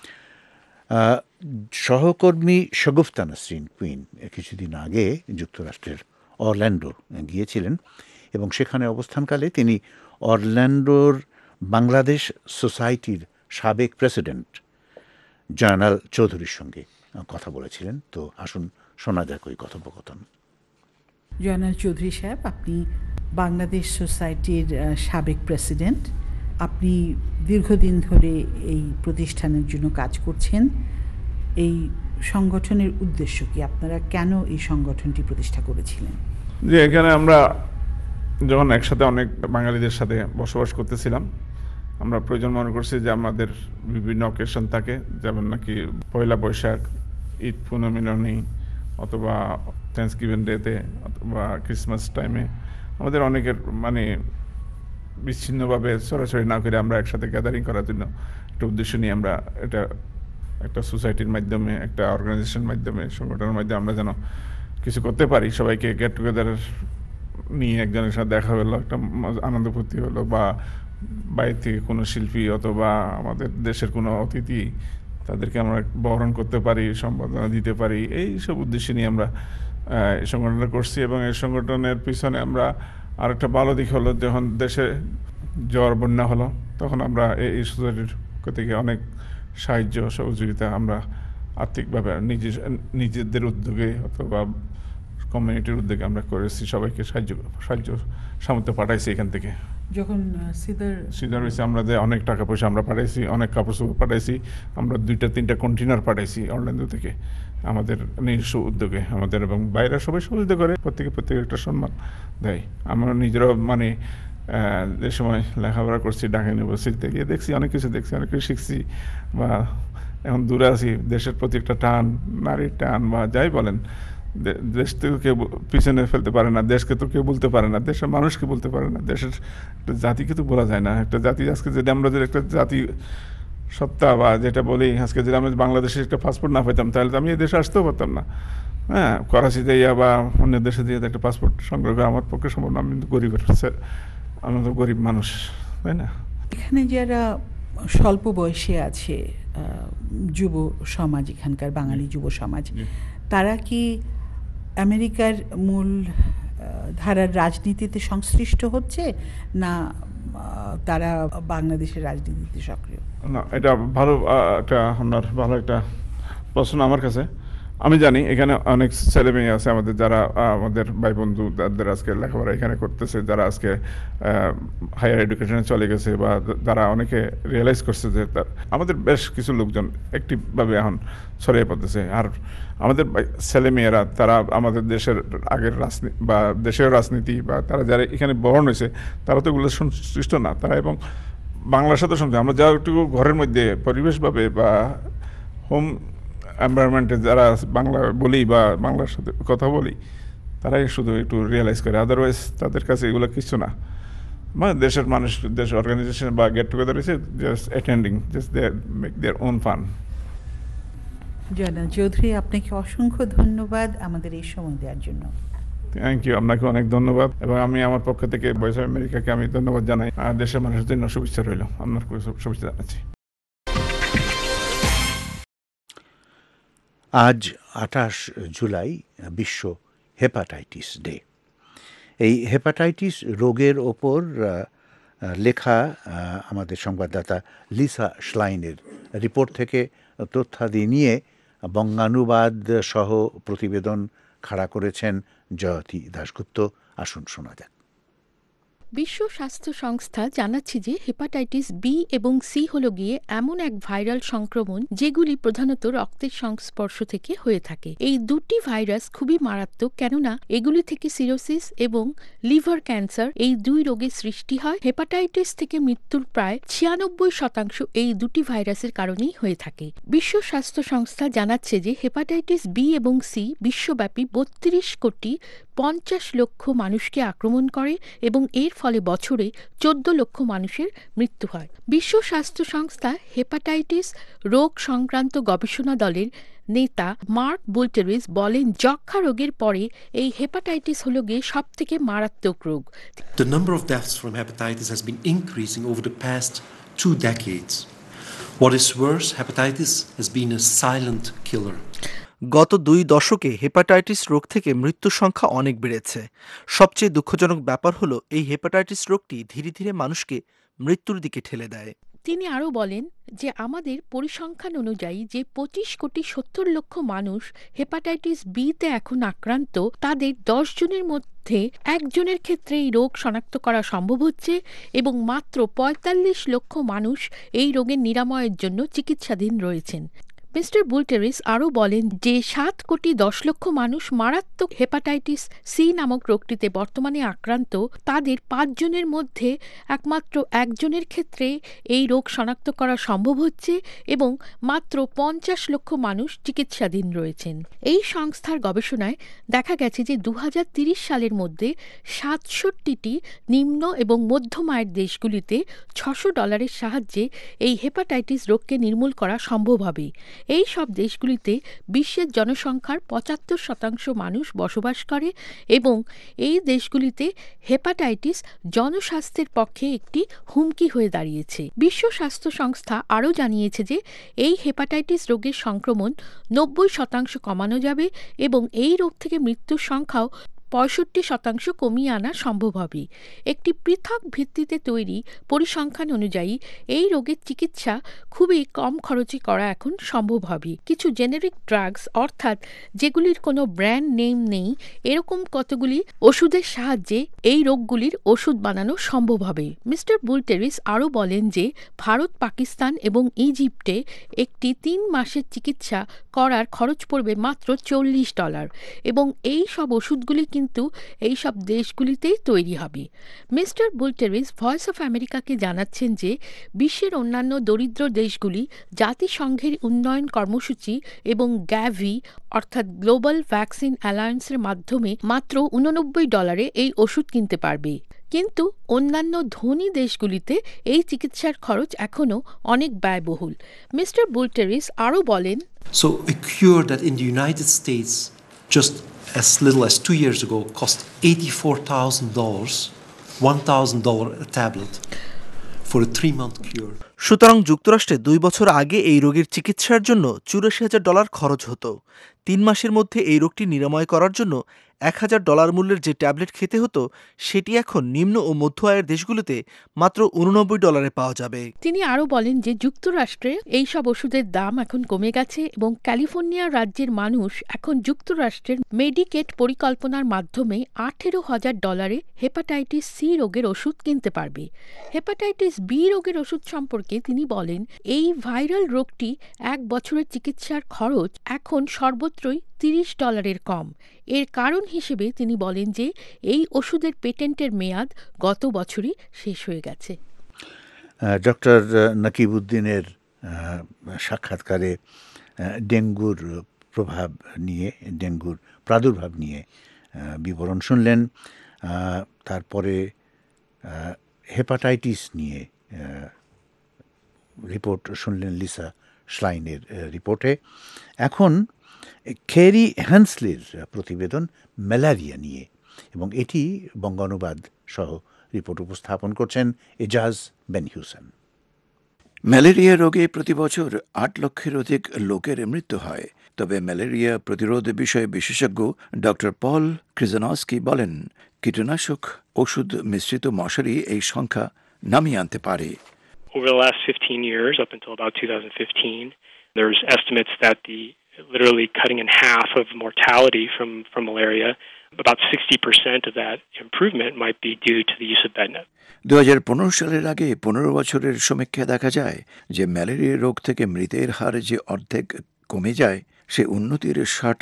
সহকর্মী শগুফতা নাসরিন কুইন কিছুদিন আগে যুক্তরাষ্ট্রের অরল্যান্ডো গিয়েছিলেন এবং সেখানে অবস্থানকালে তিনি অরল্যান্ডোর বাংলাদেশ সোসাইটির সাবেক প্রেসিডেন্ট জয়নাল চৌধুরীর সঙ্গে কথা বলেছিলেন। তো আসুন শোনা যাক ওই কথোপকথন। জয়নাল চৌধুরী সাহেব, আপনি বাংলাদেশ সোসাইটির সাবেক প্রেসিডেন্ট। আপনি দীর্ঘদিন ধরে এই প্রতিষ্ঠানের জন্য কাজ করছেন। এই সংগঠনের উদ্দেশ্য কি? আপনারা কেন এই সংগঠনটি প্রতিষ্ঠা করেছিলেন? যে এখানে আমরা যখন একসাথে অনেক বাঙালিদের সাথে বসবাস করতেছিলাম, আমরা প্রয়োজন মনে করছি যে আমাদের বিভিন্ন অকেশন থাকে, যেমন নাকি পয়লা বৈশাখ, ঈদ পুনর্মিলনী, অথবা থ্যাঙ্কসগিভিং ডেতে, অথবা ক্রিসমাস টাইমে আমাদের অনেকের মানে বিচ্ছিন্নভাবে সরাসরি না করে আমরা একসাথে গ্যাদারিং করার জন্য একটা উদ্দেশ্য নিয়ে আমরা এটা একটা সোসাইটির মাধ্যমে, একটা অর্গানাইজেশনের মাধ্যমে, সংগঠনের মাধ্যমে আমরা যেন কিছু করতে পারি। সবাইকে গেট টুগেদার নিয়ে একজনের সাথে দেখা হলো, একটা আনন্দ ফুর্তি হলো, বা বাইরে থেকে কোনো শিল্পী অথবা আমাদের দেশের কোনো অতিথি তাদেরকে আমরা বরণ করতে পারি, সম্বর্ধনা দিতে পারি, এই সব উদ্দেশ্য নিয়ে আমরা এই সংগঠনটা করছি। এবং এই সংগঠনের পিছনে আমরা আরেকটা ভালো দিক হলো, যখন দেশে ঝড় বন্যা হলো তখন আমরা এই সোসাইটির থেকে অনেক সাহায্য সহযোগিতা আমরা আর্থিকভাবে নিজেদের উদ্যোগে অথবা কমিউনিটির উদ্যোগে আমরা করেছি। সবাইকে সাহায্য সামর্থ্য পাঠাইছি এখান থেকে যখন সিদার হয়েছে আমরা যে অনেক টাকা পয়সা আমরা পাঠাইছি, অনেক কাপড় চোপড় পাঠাইছি, আমরা 2-3টা কন্টেনার পাঠাইছি অরল্যান্ডো থেকে আমাদের নিজস্ব উদ্যোগে আমাদের, এবং বাইরে সবাই সহযোগিতা করে, প্রত্যেকে একটা সম্মান দেয়। আমরা নিজেরাও মানে যে সময় লেখাপড়া করছি ঢাকা ইউনিভার্সিটিতে গিয়ে দেখছি, অনেক কিছু দেখছি, অনেক কিছু শিখছি, বা এখন দূরে আছি, দেশের প্রতি একটা টান, নারীর টান বা যাই বলেন, দেশ থেকে কেউ পিছনে ফেলতে পারে না, দেশকে তো কেউ বলতে পারে না, দেশের মানুষকে বলতে পারে না, দেশের একটা জাতিকে তো বলা যায় না। একটা জাতি আজকে যদি আমরা যদি একটা জাতি সত্তা বা যেটা বলি, আজকে যদি আমি বাংলাদেশের একটা পাসপোর্ট না পেতাম তাহলে তো আমি এই দেশে আসতেও পারতাম না। হ্যাঁ, করাচিতে ইয়া বা অন্য দেশে দিয়ে একটা পাসপোর্ট সংগ্রহ করা আমার পক্ষে সম্ভব না। আমি কিন্তু আমি তো গরিব মানুষ, তাই না? এখানে যারা স্বল্প বয়সে আছে, যুব সমাজ, এখানকার বাঙালি যুব সমাজ, তারা কি আমেরিকার মূল ধারার রাজনীতিতে সংশ্লিষ্ট হচ্ছে, না তারা বাংলাদেশের রাজনীতিতে সক্রিয়? না, এটা ভালো একটা আপনার ভালো একটা প্রশ্ন আমার কাছে। আমি জানি এখানে অনেক ছেলে মেয়ে আছে আমাদের, যারা আমাদের ভাই বন্ধু, যাদের আজকে লেখাপড়া এখানে করতেছে, যারা আজকে হায়ার এডুকেশনে চলে গেছে, বা যারা অনেকে রিয়েলাইজ করছে যে আমাদের বেশ কিছু লোকজন অ্যাক্টিভভাবে এখন ছড়িয়ে পড়তেছে। আর আমাদের ছেলে মেয়েরা তারা আমাদের দেশের আগের রাজনীতি বা দেশের রাজনীতি, বা তারা যারা এখানে বরণ হয়েছে, তারা তো এগুলো সংশ্লিষ্ট না। তারা এবং বাংলার সাথে শুনতে আমরা যা একটু ঘরের মধ্যে পরিবেশভাবে বা হোম এনভায়রনমেন্টে যারা বাংলা বলি বা বাংলার সাথে কথা বলি, তারাই শুধু একটু রিয়েলাইজ করে, আদারওয়াইজ তাদের কাছে এগুলো কিছু না। মানে দেশের মানুষ, দেশ অর্গানাইজেশন বা গেট টুগেদার হয়েছে just attending, just they make their own fun. Joynal Chowdhury, আপনাকে অসংখ্য ধন্যবাদ আমাদের এই সময় দেওয়ার জন্য। থ্যাংক ইউ, আপনাকে অনেক ধন্যবাদ, এবং আমি আমার পক্ষ থেকে ভয়েস অফ আমেরিকাকে আমি ধন্যবাদ জানাই। আর দেশের মানুষের জন্য শুভেচ্ছা রইল, আপনার শুভেচ্ছা জানাচ্ছি। আজ 28 জুলাই বিশ্ব হেপাটাইটিস ডে। এই হেপাটাইটিস রোগের ওপর লেখা আমাদের সংবাদদাতা লিসা শ্লাইনের রিপোর্ট থেকে তথ্যাদি নিয়ে বঙ্গানুবাদ সহ প্রতিবেদন খাড়া করেছেন জয়তী দাশগুপ্ত। আসুন শোনা যাক। বিশ্ব স্বাস্থ্য সংস্থা জানাচ্ছে যে হেপাটাইটিস বি এবং সি হল গিয়ে এমন এক ভাইরাল সংক্রমণ যেগুলি প্রধানত রক্তের সংস্পর্শ থেকে হয়ে থাকে। এই দুটি ভাইরাস খুবই মারাত্মক, কেননা এগুলি থেকে সিরোসিস এবং লিভার ক্যান্সার এই দুই রোগের সৃষ্টি হয়। হেপাটাইটিস থেকে মৃত্যুর প্রায় 96% এই দুটি ভাইরাসের কারণেই হয়ে থাকে। বিশ্ব স্বাস্থ্য সংস্থা জানাচ্ছে যে হেপাটাইটিস বি এবং সি বিশ্বব্যাপী 32,50,00,000 মানুষকে আক্রমণ করে এবং এর ফলে বছরে 14 লক্ষ মানুষের মৃত্যু হয়। বিশ্ব স্বাস্থ্য সংস্থা হেপাটাইটিস রোগ সংক্রান্ত গবেষণা দলের নেতা মার্ক বুলটেরিস বলেন, যক্ষ্মা রোগের পরে এই হেপাটাইটিস হল গিয়ে সবথেকে মারাত্মক রোগ। The number of deaths from hepatitis has been increasing over the past 2 decades. What is worse, hepatitis has been a silent killer. গত 2 দশকে হেপাটাইটিস রোগ থেকে মৃত্যুর সংখ্যা অনেক বেড়েছে। সবচেয়ে দুঃখজনক ব্যাপার হলো এই হেপাটাইটিস রোগটি ধীরে ধীরে মানুষকে মৃত্যুর দিকে ঠেলে দেয়। তিনি আরও বলেন যে আমাদের পরিসংখ্যান অনুযায়ী যে 25,70,00,000 মানুষ হেপাটাইটিস বিতে এখন আক্রান্ত, তাদের 10 জনের মধ্যে একজনের ক্ষেত্রে এই রোগ শনাক্ত করা সম্ভব হচ্ছে এবং মাত্র 45 লক্ষ মানুষ এই রোগের নিরাময়ের জন্য চিকিৎসাধীন রয়েছেন। মিস্টার বুলটেরিস আরও বলেন যে 7,10,00,000 মানুষ মারাত্মক হেপাটাইটিস সি নামক রোগটিতে বর্তমানে আক্রান্ত, তাদের 5 জনের মধ্যে একমাত্র একজনের ক্ষেত্রে এই রোগ শনাক্ত করা সম্ভব হচ্ছে এবং মাত্র 50 লক্ষ মানুষ চিকিৎসাধীন রয়েছেন। এই সংস্থার গবেষণায় দেখা গেছে যে 2030 সালের মধ্যে 67টি নিম্ন এবং মধ্যম আয়ের দেশগুলিতে $600 সাহায্যে এই হেপাটাইটিস রোগকে নির্মূল করা সম্ভব হবে। এই সব দেশগুলিতে বিশ্বের জনসংখ্যার 75% মানুষ বসবাস করে এবং এই দেশগুলিতে হেপাটাইটিস জনস্বাস্থ্যের পক্ষে একটি হুমকি হয়ে দাঁড়িয়েছে। বিশ্ব স্বাস্থ্য সংস্থা আরও জানিয়েছে যে এই হেপাটাইটিস রোগের সংক্রমণ 90% কমানো যাবে এবং এই রোগ থেকে মৃত্যুর সংখ্যাও 65% কমিয়ে আনা সম্ভব হবে। একটি পৃথক ভিত্তিতে তৈরি পরিসংখ্যান অনুযায়ী এই রোগের চিকিৎসা খুবই কম খরচে করা এখন সম্ভব হবে। কিছু জেনেরিক ড্রাগস অর্থাৎ যেগুলির কোনো ব্র্যান্ড নেম নেই এরকম কতগুলি ওষুধের সাহায্যে এই রোগগুলির ওষুধ বানানো সম্ভব হবে। মিস্টার বুলটেরিস আরও বলেন যে ভারত, পাকিস্তান এবং ইজিপ্টে একটি 3 মাসের চিকিৎসা করার খরচ পড়বে মাত্র $40 এবং এই সব ওষুধগুলি কিন্তু এই সব দেশগুলিতেই তৈরি হবে। মিস্টার বুলটেরিস ভয়েস অফ আমেরিকাকে জানাচ্ছেন যে বিশ্বের অন্যান্য দরিদ্র দেশগুলি জাতিসংঘের উন্নয়ন কর্মসূচি এবং গ্যাভি অর্থাৎ গ্লোবাল ভ্যাকসিন অ্যালায়েন্সের মাধ্যমে মাত্র $89 এই ওষুধ কিনতে পারবে, কিন্তু অন্যান্য ধনী দেশগুলিতে এই চিকিৎসার খরচ এখনও অনেক ব্যয়বহুল। মিস্টার বুলটেরিস আরও বলেন, So a cure that in the United States just as little as 2 years ago cost $84,000, $1,000 a tablet for a 3-month cure. সুতরাং যুক্তরাষ্ট্রে 2 বছর আগে এই রোগের চিকিৎসার জন্য $84,000 খরচ হতো। 3 মাসের মধ্যে এই রোগটি নিরাময় করার জন্য $1,000 মূল্যের যে ট্যাবলেট খেতে হতো সেটি এখন নিম্ন ও মধ্য আয়ের দেশগুলোতে মাত্র $89 পাওয়া যাবে। তিনি আরও বলেন যে যুক্তরাষ্ট্রে এই সব ওষুধের দাম এখন কমে গেছে এবং ক্যালিফোর্নিয়া রাজ্যের মানুষ এখন যুক্তরাষ্ট্রের মেডিকেড পরিকল্পনার মাধ্যমে $18,000 হেপাটাইটিস সি রোগের ওষুধ কিনতে পারবে। হেপাটাইটিস বি রোগের ওষুধ সম্পর্কে তিনি বলেন, এই ভাইরাল রোগটি 1 বছরের চিকিৎসার খরচ এখন সর্বত্রই $30 কম। এর কারণ হিসেবে তিনি বলেন যে এই ওষুধের পেটেন্টের মেয়াদ গত বছরই শেষ হয়ে গেছে। ডক্টর নাকিবউদ্দিনের সাক্ষাৎকারে ডেঙ্গুর প্রভাব নিয়ে, ডেঙ্গুর প্রাদুর্ভাব নিয়ে বিবরণ শুনলেন। তারপরে হেপাটাইটিস নিয়ে রিপোর্ট শুনলেন লিসা শ্লাইনের রিপোর্টে। এখন খেরি হ্যান্সলির প্রতিবেদন ম্যালেরিয়া নিয়ে, এবং এটি বঙ্গানুবাদ সহ রিপোর্ট উপস্থাপন করছেন এজাজ বেনহুসেন। ম্যালেরিয়া রোগে প্রতি বছর 8 লক্ষের অধিক লোকের মৃত্যু হয়। তবে ম্যালেরিয়া প্রতিরোধ বিষয়ে বিশেষজ্ঞ ডক্টর পল ক্রিজানস্কি বলেন, কীটনাশক ওষুধ মিশ্রিত মশারি এই সংখ্যা নামিয়ে আনতে পারে। Over the last 15 years, up until about 2015, there's estimates that literally cutting in half of mortality from malaria, about 60% of that improvement might be due to the use of bednet. 2015 সালের আগে 15 বছরের সমীক্ষায় দেখা যায় যে ম্যালেরিয়া রোগ থেকে মৃতের হার যে অর্ধেক কমে যায়, সে উন্নতির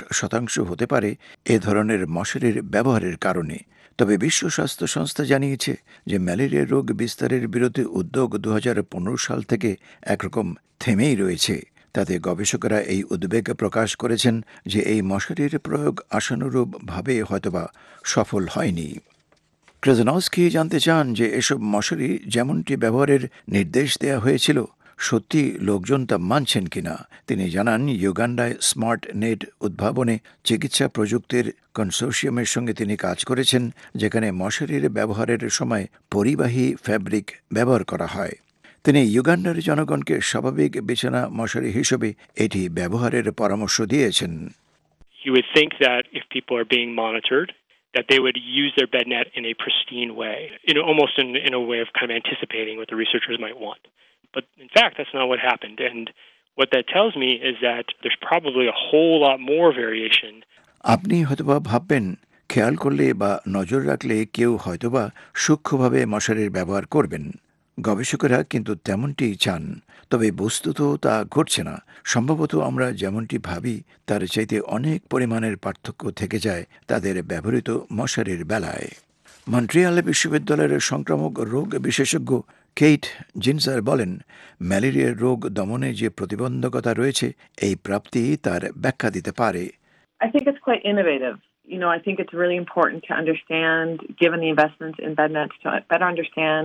60% হতে পারে এ ধরনের মশারির ব্যবহারের কারণে। তবে বিশ্ব স্বাস্থ্য সংস্থা জানিয়েছে যে ম্যালেরিয়া রোগ বিস্তারের বিরুদ্ধে উদ্যোগ 2015 সাল থেকে একরকম থেমেই রয়েছে। তাতে গবেষকরা এই উদ্বেগ প্রকাশ করেছেন যে এই মশারির প্রয়োগ আশানুরূপভাবে হয়তোবা সফল হয়নি। ক্রেজনস্কি জানতে চান যে এসব মশারি যেমনটি ব্যবহারের নির্দেশ দেওয়া হয়েছিল, সত্যি লোকজন তা মানছেন কিনা। তিনি জানান, ইউগান্ডায় স্মার্ট নেট উদ্ভাবনে চিকিৎসা প্রযুক্তির কনসোর্শিয়ামের সঙ্গে তিনি কাজ করেছেন, যেখানে মশারির ব্যবহারের সময় পরিবাহী ফ্যাব্রিক ব্যবহার করা হয়। তিনি ইউগান্ডার জনগণকে স্বাভাবিক বিছানা মশারি হিসেবে এটি ব্যবহারের পরামর্শ দিয়েছেন। You would think that if people are being monitored, that they would use their bed net in a pristine way, almost in a way of kind of anticipating what the researchers might want. But in fact, that's not what happened. And what that tells me is that there's probably a whole lot more variation. আপনি হয়তোবা ভাববেন, খেয়াল করলে বা নজর রাখলে কেউ হয়তোবা সূক্ষ্মভাবে মশারির ব্যবহার করবেন। গবেষকেরা কিন্তু তেমনটি চান, তবে বস্তুত তা ঘটছে না। সম্ভবত আমরা যেমনটি ভাবি তার চাইতে অনেক পরিমাণের পার্থক্য থেকে যায় তাদের ব্যবহৃত মশারির বেলায়। মন্ট্রিয়াল বিশ্ববিদ্যালয়ের সংক্রামক রোগ বিশেষজ্ঞ কেইট জিনসার বলেন, ম্যালেরিয়ার রোগ দমনে যে প্রতিবন্ধকতা রয়েছে এই প্রাপ্তি তার ব্যাখ্যা দিতে পারে। I think it's quite innovative. I think it's really important to understand, given the investments in bed nets, to better understand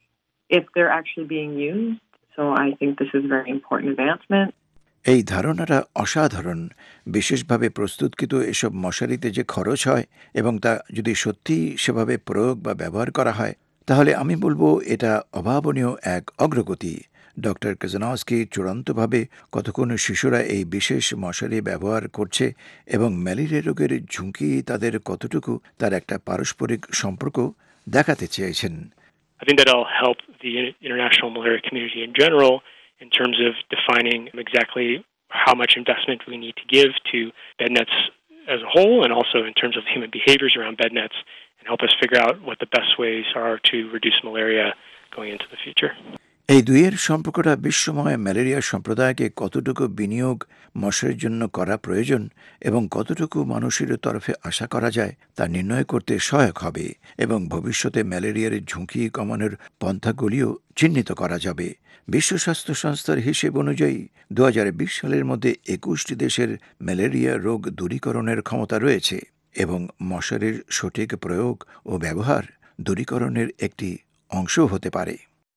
if they're actually being used. So I think this is a very important advancement. এই ধারণাটা অসাধারণ। বিশেষভাবে প্রস্তুতকৃত এসব মশারিতে যে খরচ হয় এবং তা যদি সত্যি সেভাবে প্রয়োগ বা ব্যবহার করা হয়, তাহলে আমি বলবো এটা অভাবনীয় এক অগ্রগতি। ডক্টর কাজানস্কি চূড়ান্তভাবে কতক্ষণ শিশুরা এই বিশেষ মশারি ব্যবহার করছে এবং ম্যালেরিয়া রোগের ঝুঁকি তাদের কতটুকু তার একটা পারস্পরিক সম্পর্ক দেখাতে চেয়েছেন। I think that'll help the international malaria community in general in terms of defining exactly how much investment we need to give to bed nets as a whole, and also in terms of human behaviors around bed nets, and help us figure out what the best ways are to reduce malaria going into the future. এই দুইয়ের সম্পর্কটা বিশ্বময় ম্যালেরিয়া সম্প্রদায়কে কতটুকু বিনিয়োগ মশারির জন্য করা প্রয়োজন এবং কতটুকু মানুষের তরফে আশা করা যায় তা নির্ণয় করতে সহায়ক হবে এবং ভবিষ্যতে ম্যালেরিয়ার ঝুঁকি কমানোর পন্থাগুলিও চিহ্নিত করা যাবে। বিশ্ব স্বাস্থ্য সংস্থার হিসেব অনুযায়ী 2020 সালের মধ্যে 21টি দেশের ম্যালেরিয়া রোগ দূরীকরণের ক্ষমতা রয়েছে এবং মশারির সঠিক প্রয়োগ ও ব্যবহার দূরীকরণের একটি অংশ হতে পারে।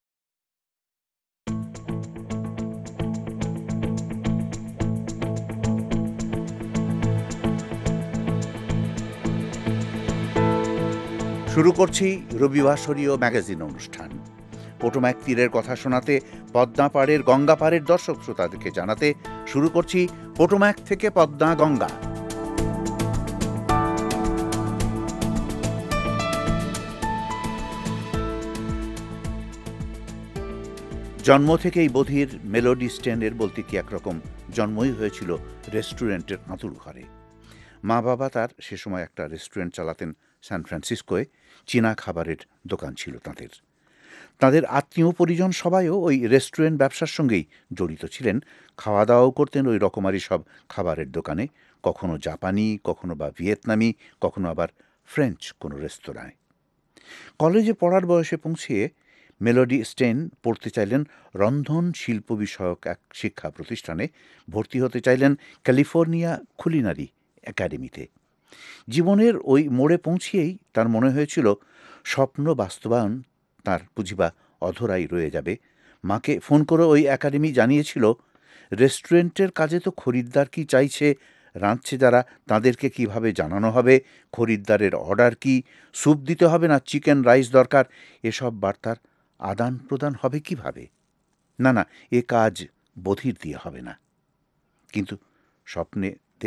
শুরু করছি রবিবাসরীয় ম্যাগাজিন অনুষ্ঠান। পোটোম্যাক তীরের কথা শোনাতে, পদ্মা পাড়ের গঙ্গা পাড়ের দর্শক শ্রোতাদেরকে জানাতে শুরু করছি পোটোম্যাক থেকে পদ্মা গঙ্গা। জন্ম থেকেই বধির মেলোডি স্টেনের বলতে কি একরকম জন্মই হয়েছিল রেস্টুরেন্টের আঁতুর ঘরে। মা বাবা তার সে সময় একটা রেস্টুরেন্ট চালাতেন সান ফ্রান্সিসকোয়। চীনা খাবারের দোকান ছিল তাঁদের। তাদের আত্মীয় পরিজন সবাইও ওই রেস্টুরেন্ট ব্যবসার সঙ্গেই জড়িত ছিলেন। খাওয়া দাওয়াও করতেন ওই রকমারি সব খাবারের দোকানে, কখনো জাপানি, কখনো বা ভিয়েতনামি, কখনো আবার ফ্রেঞ্চ কোনো রেস্তোরাঁয়। কলেজে পড়ার বয়সে পৌঁছিয়ে মেলোডি স্টেন পড়তে চাইলেন রন্ধন শিল্প বিষয়ক এক শিক্ষা প্রতিষ্ঠানে, ভর্তি হতে চাইলেন ক্যালিফোর্নিয়া কুলিনারি একাডেমিতে। জীবনের ওই মোড়ে পৌঁছিয়েই তার মনে হয়েছিল স্বপ্ন বাস্তবায়ন তার বুঝিবা অধরাই রয়ে যাবে। মাকে ফোন করে ওই একাডেমি জানিয়েছিল, রেস্টুরেন্টের কাজে তো খরিদ্দার কি চাইছে, রাঁধছে যারা, তাদেরকে কিভাবে জানানো হবে, খরিদ্দারের অর্ডার কি, স্যুপ দিতে হবে না চিকেন রাইস দরকার, এসব বার্তার আদান প্রদান হবে কিভাবে? না না, এ কাজ বধির দিয়ে হবে না। কিন্তু স্বপ্ন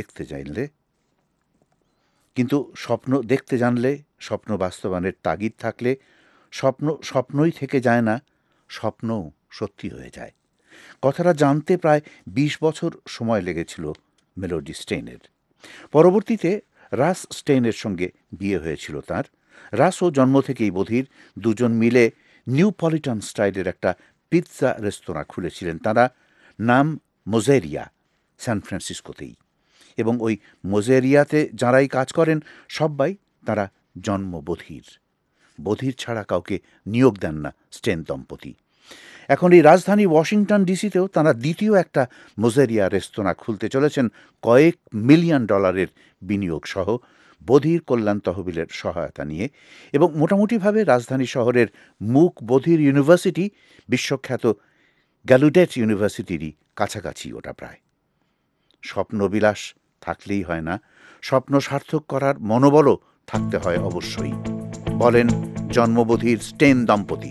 দেখতে জানলে, স্বপ্ন বাস্তবায়নের তাগিদ থাকলে স্বপ্নই থেকে যায় না, স্বপ্নও সত্যি হয়ে যায়। কথাটা জানতে প্রায় 20 বছর সময় লেগেছিল মেলোডি স্টেইনের। পরবর্তীতে রাস স্টেইনের সঙ্গে বিয়ে হয়েছিল তার। রাসও জন্ম থেকেই বধির। দুজন মিলে নিউপলিটন স্টাইলের একটা পিৎজা রেস্তোরাঁ খুলেছিলেন তারা, নাম মোজেরিয়া, সান ফ্রান্সিসকোতেই। এবং ওই মোজেরিয়াতে যাঁরাই কাজ করেন সবাই তারা জন্ম বধির। বধির ছাড়া কাউকে নিয়োগ দেন না স্টেন দম্পতি। এখন এই রাজধানী ওয়াশিংটন ডিসিতেও তাঁরা দ্বিতীয় একটা মোজেরিয়া রেস্তোরাঁ খুলতে চলেছেন কয়েক মিলিয়ন ডলারের বিনিয়োগ সহ, বধির কল্যাণ তহবিলের সহায়তা নিয়ে। এবং মোটামুটিভাবে রাজধানী শহরের মুক বধির ইউনিভার্সিটি, বিশ্বখ্যাত গ্যালুডেট ইউনিভার্সিটিরই কাছাকাছি ওটা প্রায়। স্বপ্নবিলাস থাকলেই হয় না, স্বপ্ন সার্থক করার মনোবলও থাকতে হয় অবশ্যই, বলেন জন্মবধির স্টেন দম্পতি।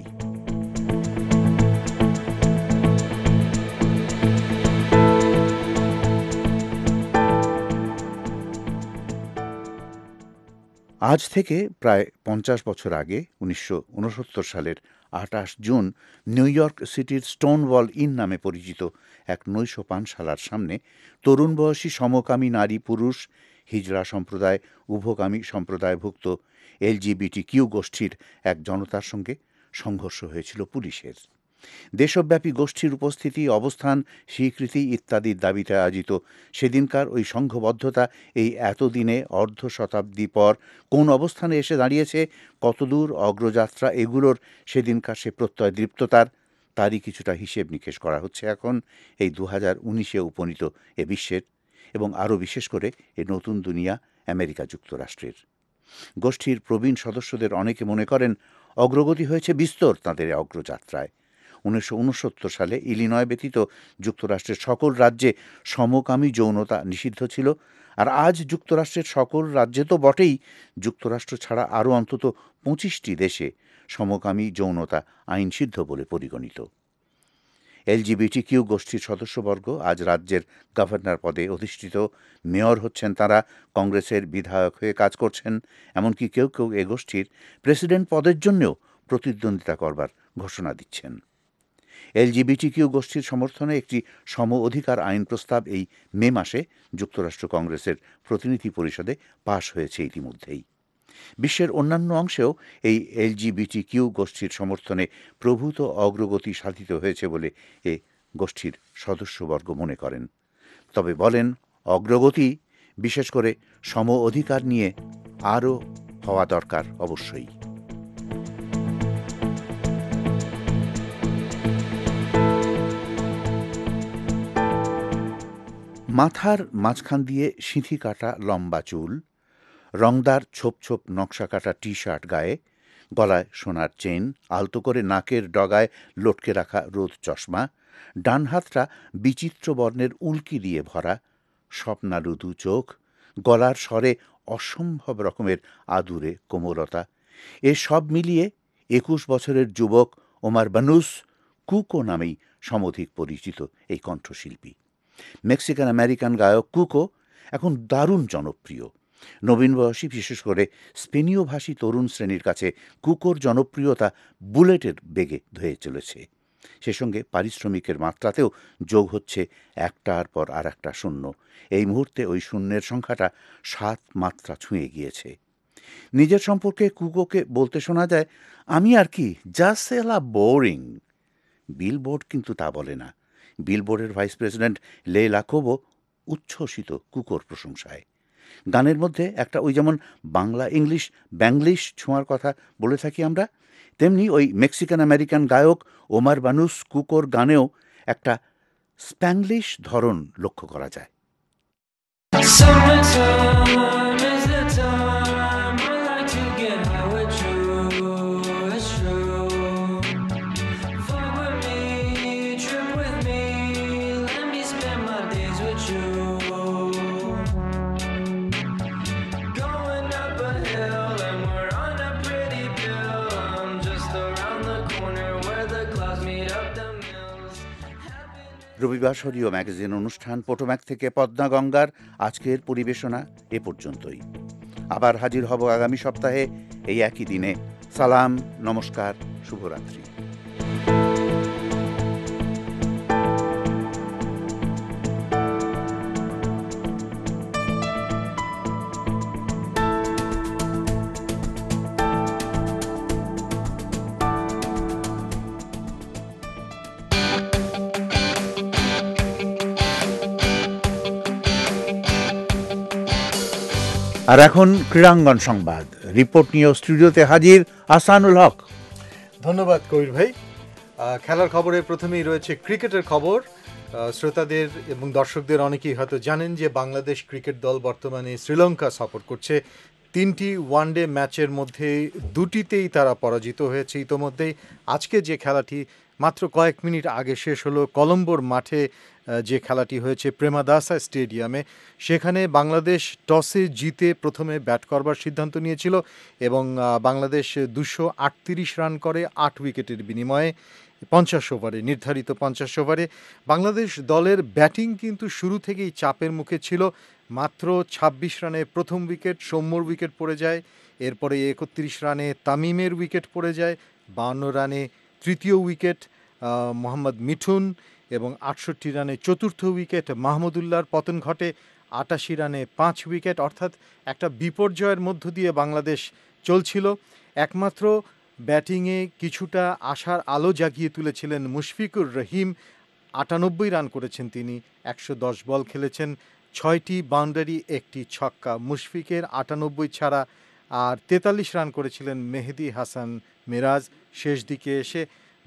আজ থেকে প্রায় 50 বছর আগে 1969 সালের 28 জুন নিউ ইয়র্ক সিটির স্টোনওয়াল ইন নামে পরিচিত এক নৈশ পানশালার সামনে তরুণ বয়সী সমকামী নারী পুরুষ, হিজড়া সম্প্রদায়, উভকামী সম্প্রদায়ভুক্ত LGBTQ গোষ্ঠীর এক জনতার সঙ্গে সংঘর্ষ হয়েছিল পুলিশের। দেশব্যাপী গোষ্ঠীর উপস্থিতি, অবস্থান, স্বীকৃতি ইত্যাদির দাবিতে আয়োজিত সেদিনকার ওই সংঘবদ্ধতা এই এতদিনে অর্ধ শতাব্দী পর কোন অবস্থানে এসে দাঁড়িয়েছে, কতদূর অগ্রযাত্রা এগুলোর সেদিনকার সে প্রত্যয় দীপ্ততার, তারই কিছুটা হিসেব নিকেশ করা হচ্ছে এখন এই 2019-এ উপনীত এ বিশ্বের, এবং আরও বিশেষ করে এ নতুন দুনিয়া আমেরিকা যুক্তরাষ্ট্রের। গোষ্ঠীর প্রবীণ সদস্যদের অনেকে মনে করেন অগ্রগতি হয়েছে বিস্তর তাঁদের অগ্রযাত্রায়। 1969 সালে ইলিনয় ব্যতীত যুক্তরাষ্ট্রের সকল রাজ্যে সমকামী যৌনতা নিষিদ্ধ ছিল, আর আজ যুক্তরাষ্ট্রের সকল রাজ্যে তো বটেই, যুক্তরাষ্ট্র ছাড়া আরও অন্তত 25টি দেশে সমকামী যৌনতা আইনসিদ্ধ বলে পরিগণিত। এলজিবিটিকিউ গোষ্ঠীর সদস্যবর্গ আজ রাজ্যের গভর্নর পদে অধিষ্ঠিত। মেয়র হচ্ছেন তারা, কংগ্রেসের বিধায়ক হয়ে কাজ করছেন, এমনকি কেউ কেউ এ গোষ্ঠীর প্রেসিডেন্ট পদের জন্যও প্রতিদ্বন্দ্বিতা করবার ঘোষণা দিচ্ছেন। এলজিবিটিকিউ গোষ্ঠীর সমর্থনে একটি সম অধিকার আইন প্রস্তাব এই মে মাসে যুক্তরাষ্ট্র কংগ্রেসের প্রতিনিধি পরিষদে পাশ হয়েছে ইতিমধ্যেই। বিশ্বের অন্যান্য অংশেও এই এলজিবিটিকিউ গোষ্ঠীর সমর্থনে প্রভূত অগ্রগতি সাধিত হয়েছে বলে এ গোষ্ঠীর সদস্যবর্গ মনে করেন। তবে বলেন, অগ্রগতি বিশেষ করে সম অধিকার নিয়ে আরও হওয়া দরকার অবশ্যই। মাথার মাঝখান দিয়ে সিঁথি কাটা লম্বা চুল, রংদার ছোপ ছোপ নকশা কাটা টি শার্ট গায়ে, গলায় সোনার চেন, আলতো করে নাকের ডগায় লটকে রাখা রোদ চশমা, ডান হাতটা বিচিত্র বর্ণের উল্কি দিয়ে ভরা, স্বপ্নালু দু চোখ, গলার স্বরে অসম্ভব রকমের আদুরে কোমলতা, এ সব মিলিয়ে ২১ বছরের যুবক ওমার বানুস কুকো নামেই সমধিক পরিচিত এই কণ্ঠশিল্পী। মেক্সিকান আমেরিকান গায়ক কুকো এখন দারুণ জনপ্রিয়। নবীন বয়সী, বিশেষ করে স্পেনীয় ভাষী তরুণ শ্রেণীর কাছে কুকোর জনপ্রিয়তা বুলেটের বেগে ধেয়ে চলেছে। সে সঙ্গে পারিশ্রমিকের মাত্রাতেও যোগ হচ্ছে একটার পর আর একটা শূন্য। এই মুহূর্তে ওই শূন্যের সংখ্যাটা ৭ মাত্রা ছুঁয়ে গিয়েছে। নিজের সম্পর্কে কুকোকে বলতে শোনা যায়, আমি আর কি জাস্ট এলা বোরিং। বিলবোর্ড কিন্তু তা বলে না। বিলবোর্ডের ভাইস প্রেসিডেন্ট লেইলা কোবো উচ্ছ্বসিত কুকোর প্রশংসায়। গানের মধ্যে একটা ওই যেমন বাংলা ইংলিশ ব্যাংলিশ ছোঁয়ার কথা বলে থাকি আমরা, তেমনি ওই মেক্সিকান আমেরিকান গায়ক ওমার বানুস কুকোর গানেও একটা স্প্যাংলিশ ধরন লক্ষ্য করা যায়। রবিবাসরীয় ম্যাগাজিন অনুষ্ঠান পোটোম্যাক থেকে পদ্মা গঙ্গার আজকের পরিবেশনা এ পর্যন্তই। আবার হাজির হব আগামী সপ্তাহে এই একই দিনে। সালাম, নমস্কার, শুভরাত্রি। আর এখন ক্রীড়াঙ্গন সংবাদ রিপোর্ট নিয়ে স্টুডিওতে হাজির আসানুল হক। ধন্যবাদ কবির ভাই। খেলার খবরে প্রথমেই রয়েছে ক্রিকেটের খবর। শ্রোতাদের এবং দর্শকদের অনেকেই হয়তো জানেন যে বাংলাদেশ ক্রিকেট দল বর্তমানে শ্রীলঙ্কা সফর করছে। 3টি ওয়ানডে ম্যাচের মধ্যে 2টিতেই তারা পরাজিত হয়েছে ইতোমধ্যেই। আজকে যে খেলাটি মাত্র কয়েক মিনিট আগে শেষ হলো কলম্বোর মাঠে, যে খেলাটি হয়েছে প্রেমাদাসা স্টেডিয়ামে, সেখানে বাংলাদেশ টসে জিতে প্রথমে ব্যাট করবার সিদ্ধান্ত নিয়েছিল এবং বাংলাদেশ 238 রান করে 8 উইকেটের বিনিময়ে 50 ওভারে, নির্ধারিত 50 ওভারে। বাংলাদেশ দলের ব্যাটিং কিন্তু শুরু থেকেই চাপের মুখে ছিল। মাত্র 26 রানে প্রথম উইকেট, সৌম্যর উইকেট পড়ে যায়। এরপরে 31 রানে তামিমের উইকেট পড়ে যায়। 52 রানে তৃতীয় উইকেট মোহাম্মদ মিঠুন এবং 68 রানে চতুর্থ উইকেট মাহমুদুল্লাহর পতন ঘটে। 88 রানে 5 উইকেট। অর্থাৎ একটা বিপর্যয়ের মধ্য দিয়ে বাংলাদেশ চলছিল। একমাত্র ব্যাটিংয়ে কিছুটা আশার আলো জাগিয়ে তুলেছিলেন মুশফিকুর রহিম। 98 রান করেছেন তিনি, 110 বল খেলেছেন, 6টি বাউন্ডারি, 1টি ছক্কা। মুশফিকের 98 ছাড়া আর 43 রান করেছিলেন মেহেদি হাসান মিরাজ। শেষ দিকে এসে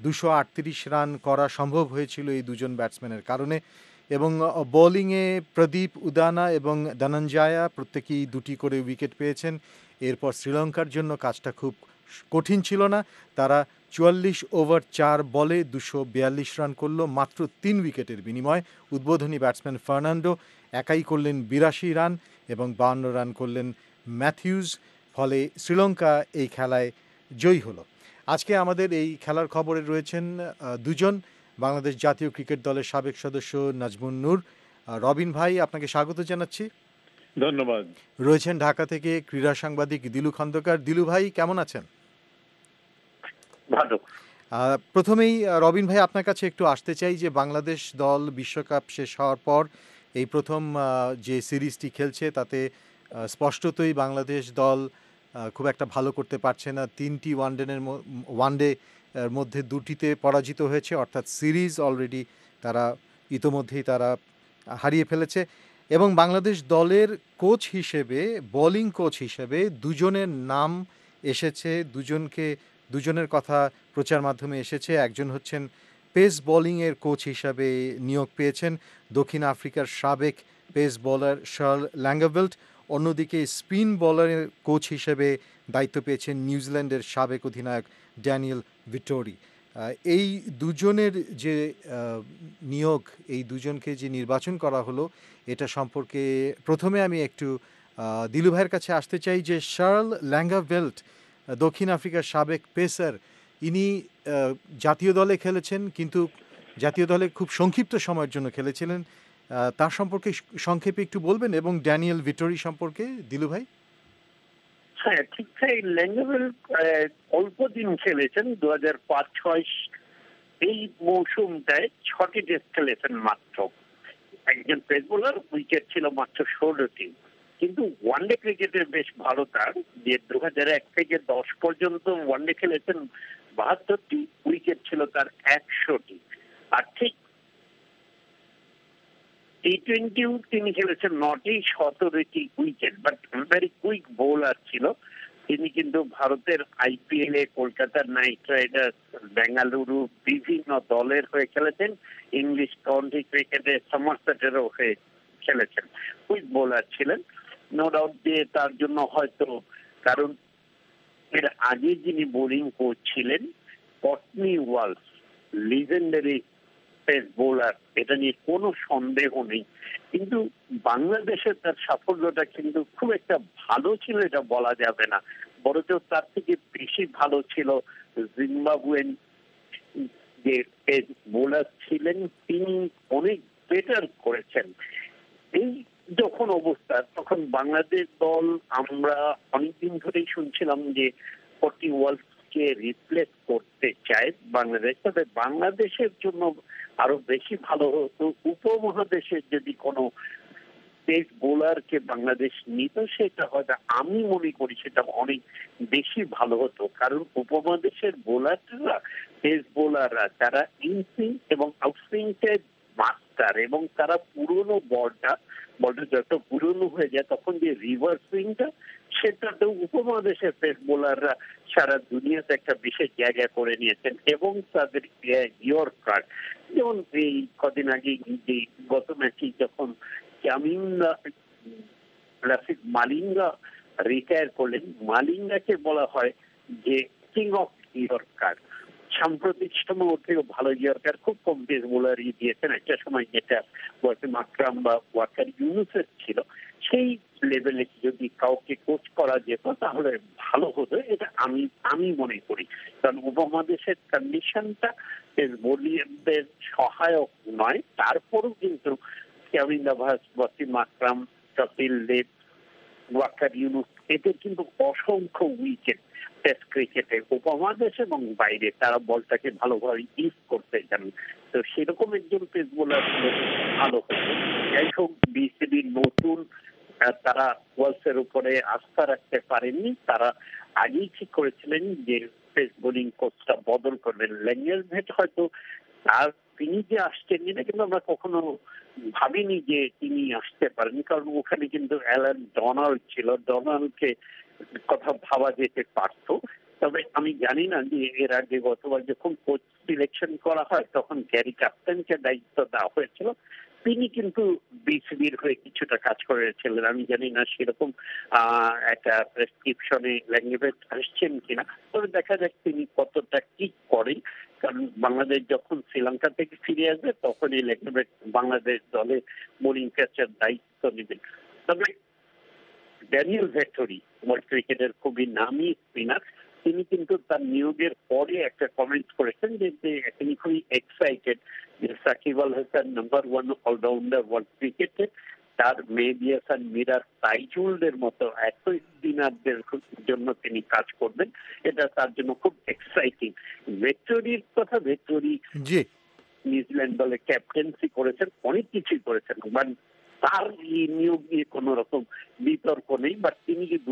238 রান করা সম্ভব হয়েছিল এই দুজন ব্যাটসম্যানের কারণে। এবং বোলিংয়ে প্রদীপ উদানা এবং ধনঞ্জয়া প্রত্যেকেই 2টি করে উইকেট পেয়েছেন। এরপর শ্রীলঙ্কার জন্য কাজটা খুব কঠিন ছিল না। তারা 44 ওভার 4 বলে 242 রান করলো মাত্র 3 উইকেটের বিনিময়। উদ্বোধনী ব্যাটসম্যান ফার্নান্ডো একাই করলেন 82 রান এবং 52 রান করলেন ম্যাথিউজ। ফলে শ্রীলঙ্কা এই খেলায় জয়ী হলো। আজকে আমাদের এই খেলার খবরে রয়েছেন দুজন। বাংলাদেশ জাতীয় ক্রিকেট দলের সাবেক সদস্য নাজমুন নূর। রবিন ভাই, আপনাকে স্বাগত জানাচ্ছি। ধন্যবাদ। রয়েছেন ঢাকা থেকে ক্রীড়া সাংবাদিক দিলু খন্দকার। দিলু ভাই, কেমন আছেন? ভালো। প্রথমেই রবিন ভাই, আপনার কাছে একটু আসতে চাই যে বাংলাদেশ দল বিশ্বকাপ শেষ হওয়ার পর এই প্রথম যে সিরিজটি খেলছে তাতে স্পষ্টতই বাংলাদেশ দল খুব একটা ভালো করতে পারছে না। 3টি ওয়ানডে মধ্যে 2টিতে পরাজিত হয়েছে, অর্থাৎ সিরিজ অলরেডি তারা ইতোমধ্যেই তারা হারিয়ে ফেলেছে। এবং বাংলাদেশ দলের কোচ হিসেবে, বোলিং কোচ হিসেবে দুজনের নাম এসেছে, দুজনের কথা প্রচার মাধ্যমে এসেছে। একজন হচ্ছেন পেস বোলিংয়ের কোচ হিসাবে নিয়োগ পেয়েছেন দক্ষিণ আফ্রিকার সাবেক পেস বোলার শার্ল ল্যাঙ্গাভেল্ট, অন্যদিকে স্পিন বোলারের কোচ হিসেবে দায়িত্ব পেয়েছেন নিউজিল্যান্ডের সাবেক অধিনায়ক ড্যানিয়েল ভিটোরি। এই দুজনের যে নিয়োগ, এই দুজনকে যে নির্বাচন করা হলো, এটা সম্পর্কে প্রথমে আমি একটু দিলু ভাইয়ের কাছে আসতে চাই যে শার্ল ল্যাঙ্গাভেল্ট দক্ষিণ আফ্রিকার সাবেক পেসার, ইনি জাতীয় দলে খেলেছেন, কিন্তু জাতীয় দলে খুব সংক্ষিপ্ত সময়ের জন্য খেলেছিলেন। তার সম্পর্কে সংক্ষেপে একটু বলবেন, এবং ড্যানিয়েল ভিটোরি সম্পর্কে দিলু ভাই। হ্যাঁ, ঠিক তাই। ল্যাঙ্গাভেল অল্প দিন খেলেছেন, 2005-06 এই মৌসুমটায় 6টি টেস্ট খেলেছেন মাত্র। একজন পেস বোলার, উইকেট ছিল মাত্র 16টি। কিন্তু ওয়ানডে ক্রিকেটের বেশ ভালো তার, যে 2001 থেকে 10 পর্যন্ত ওয়ানডে খেলেছেন 72টি, উইকেট ছিল তার 100টি। আর ঠিক টি-20ও তিনি খেলেছেন 9টি, 17টি wicket. But very quick bowler ছিল তিনি। কিন্তু ভারতের IPL এ, কলকাতা নাইট রাইডার্স, বেঙ্গালুরু বিভিন্ন দলের হয়ে খেলেছেন। ইংলিশ কাউন্টি ক্রিকেটে সমারসেটেরও হয়ে খেলেছেন। কুইক বোলার ছিলেন, নো ডাউট। দিয়ে তার জন্য হয়তো, কারণ এর আগে যিনি বোলিং কোচ ছিলেন Courtney Walsh, legendary pace bowler, এটা নিয়ে কোনো সন্দেহ নেই। কিন্তু বাংলাদেশের তার সাফল্যটা কিন্তু খুব একটা ভালো ছিল এটা বলা যাবে না, বরঞ্চ তার থেকে বেশি ভালো ছিল জিম্বাবুয়েন যে পেস বোলার ছিলেন, তিনি অনেক বেটার করেছেন। এই যখন অবস্থা, তখন বাংলাদেশ দল, আমরা অনেকদিন ধরেই শুনছিলাম যে কটনি ওয়ালসকে রিপ্লেস করতে চায় বাংলাদেশ। তবে বাংলাদেশের জন্য আরো বেশি ভালো হতো উপমহাদেশের যদি কোনো পেস বোলারকে বাংলাদেশ নিত, সেটা হয়তো, আমি মনে করি সেটা অনেক বেশি ভালো হতো। কারণ উপমহাদেশের বোলাররা, পেস বোলাররা, তারা ইনসুইং এবং আউটসুইংটা মাস্টার, এবং তারা পুরোনো বলটা যত পুরনো হয়ে যায় তখন যে রিভার্স সুইংটা, সেটাতে উপমহাদেশের পেস বোলাররা সারা দুনিয়াতে একটা বিশেষ জায়গা করে নিয়েছেন। এবং তাদের ইয়র্কার, যেমন এই কদিন আগে যে গত ম্যাচে যখন মালিঙ্গা রিটায়ার করলেন, মালিঙ্গাকে বলা হয় যে কিং অফ ইয়র্কার। সাম্প্রতিক সময় ওর থেকে ভালো ইয়র্কার খুব কম পেস বোলারই দিয়েছেন। একটা সময় যেটা ওয়াসিম আকরাম বা ওয়াকার ইউনুসের ছিল, সেই লেভেলে যদি কাউকে কোচ করা যেত তাহলে ভালো হতো, এটা আমি মনে করি। কারণ উপমহাদেশের কন্ডিশনটা পেস বোলিংদের সহায়ক নয়। তারপরও কিন্তু কেভিন নাভাস, ওয়াসিম আকরাম, কপিল দেব, ওয়াকার ইউনুস, এদের কিন্তু অসংখ্য উইকেট টেস্ট ক্রিকেটে উপমহাদেশ এবং বাইরে, তারা বলটাকে ভালোভাবে ইউজ করতে জানেন। তো সেরকম একজন পেস বোলার ভালো হতো। যাই হোক, বিসিবি নতুন, তারা ওয়ালসের উপরে আস্থা রাখতে পারেননি। তারা আগেই ঠিক করেছিলেন যে পেস বোলিং কোচটা বদল করবেন। ল্যাঙ্গাভেল্ট হয়তো তিনি যে আসছেন এটা কিন্তু আমরা কখনো ভাবিনি যে তিনি আসতে পারেন, কারণ ওখানে কিন্তু অ্যালান ডোনাল্ড ছিল। ডোনাল্ডকে কথা ভাবা যেতে পারত। তবে আমি জানি না যে এর আগে গতবার যখন কোচ সিলেকশন করা হয় তখন গ্যারি ক্যাপ্টেনকে দায়িত্ব দেওয়া হয়েছিল। তিনি কিন্তু বিসিবির হয়ে কিছুটা কাজ করেছিলেন। আমি জানি না সেরকম একটা প্রেসক্রিপশনে ল্যাঙ্গাভেল্ট আসছেন কিনা, তবে দেখা যাক তিনি কতটা কি করেন। কারণ বাংলাদেশ যখন শ্রীলঙ্কা থেকে ফিরে আসবে তখন এই ল্যাঙ্গাভেল্ট বাংলাদেশ দলে বোলিং ক্যাচের দায়িত্ব নেবেন। তবে ড্যানিয়েল ভিটোরি ওয়ার্ল্ড ক্রিকেটের খুবই নামী স্পিনার, তিনি কিন্তু তার নিয়োগের পরে একটা কমেন্ট করেছেন যে তিনি খুবই এক্সাইটেড যে Shakib Al Hasan number 1 allrounder world ক্রিকেটে, তার মেহেদী হাসান, মিরাজ, তাইজুলদের মতো এত স্পিনারদের জন্য তিনি কাজ করবেন, এটা তার জন্য খুব এক্সাইটিং। ভেট্টোরির কথা, ভেট্টোরি জি নিউজিল্যান্ড দলে ক্যাপ্টেন্সি করেছেন, অনেক কিছুই করেছেন, মানে তার এই নিয়োগ নিয়ে কোন রকম বিতর্ক নেই। বাট তিনি যে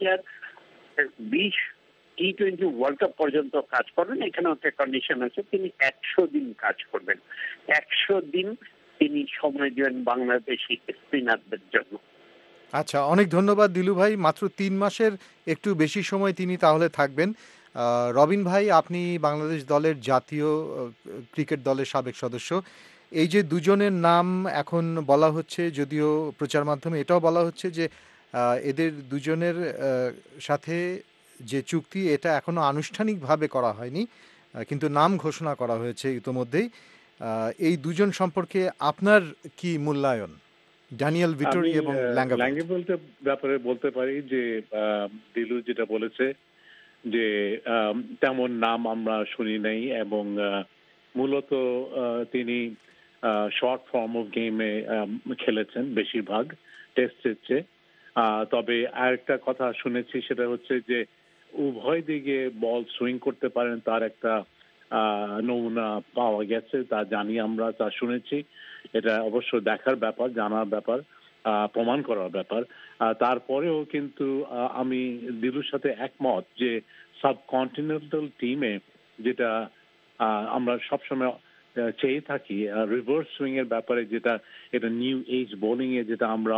2020 টি-20 ওয়ার্ল্ড কাপ পর্যন্ত কাজ করবেন, এখানে একটা কন্ডিশন আছে, তিনি 100 দিন কাজ করবেন। 100 দিন তিনি সময় দেবেন বাংলাদেশি স্পিনারদের জন্য। আচ্ছা, অনেক ধন্যবাদ দিলু ভাই। মাত্র 3 মাসের একটু বেশি সময় তিনি তাহলে থাকবেন। রবিন ভাই, আপনি বাংলাদেশ দলের জাতীয় ক্রিকেট দলের সাবেক সদস্য। এই যে দুজনের নাম এখন বলা হচ্ছে, যদিও প্রচার মাধ্যমে এটাও বলা হচ্ছে যে এদের দুজনের সাথে যে চুক্তি এটা এখনো আনুষ্ঠানিকভাবে করা হয়নি, কিন্তু নাম ঘোষণা করা হয়েছে ইতোমধ্যেই। এই দুজন সম্পর্কে আপনার কি মূল্যায়ন, ড্যানিয়েল ভিটোরি এবং ল্যাঙ্গে ব্যাপারে বলতে পারি যে দিলু যেটা বলেছে যে তেমন নাম আমরা শুনি নাই, এবং মূলত তিনি শর্ট ফর্ম অফ গেমে খেলেছেন বেশিরভাগ টেস্টের চেয়ে। তবে আরেকটা কথা শুনেছি, সেটা হচ্ছে যে উভয় দিকে বল সুইং করতে পারেন তার একটা নমুনা পাওয়া গেছে, তা জানি আমরা, তা শুনেছি। এটা অবশ্য দেখার ব্যাপার, জানার ব্যাপার, প্রমাণ করার ব্যাপার। তারপরেও কিন্তু আমি দিলুর সাথে একমত যে সাবকন্টিনেন্টাল টিমে যেটা আমরা সবসময় চেয়ে থাকি, রিভার্স সুইং এর ব্যাপারে, যেটা এটা নিউ এজ বোলিং এ যেটা আমরা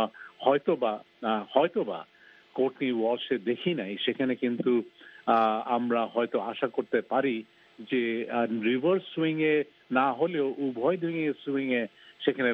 হয়তোবা কোর্টনি ওয়ালশে দেখি নাই, সেখানে কিন্তু আমরা হয়তো আশা করতে পারি যে রিভার্স সুইং এ না হলেও উভয় দিকে সুইং এ সেখানে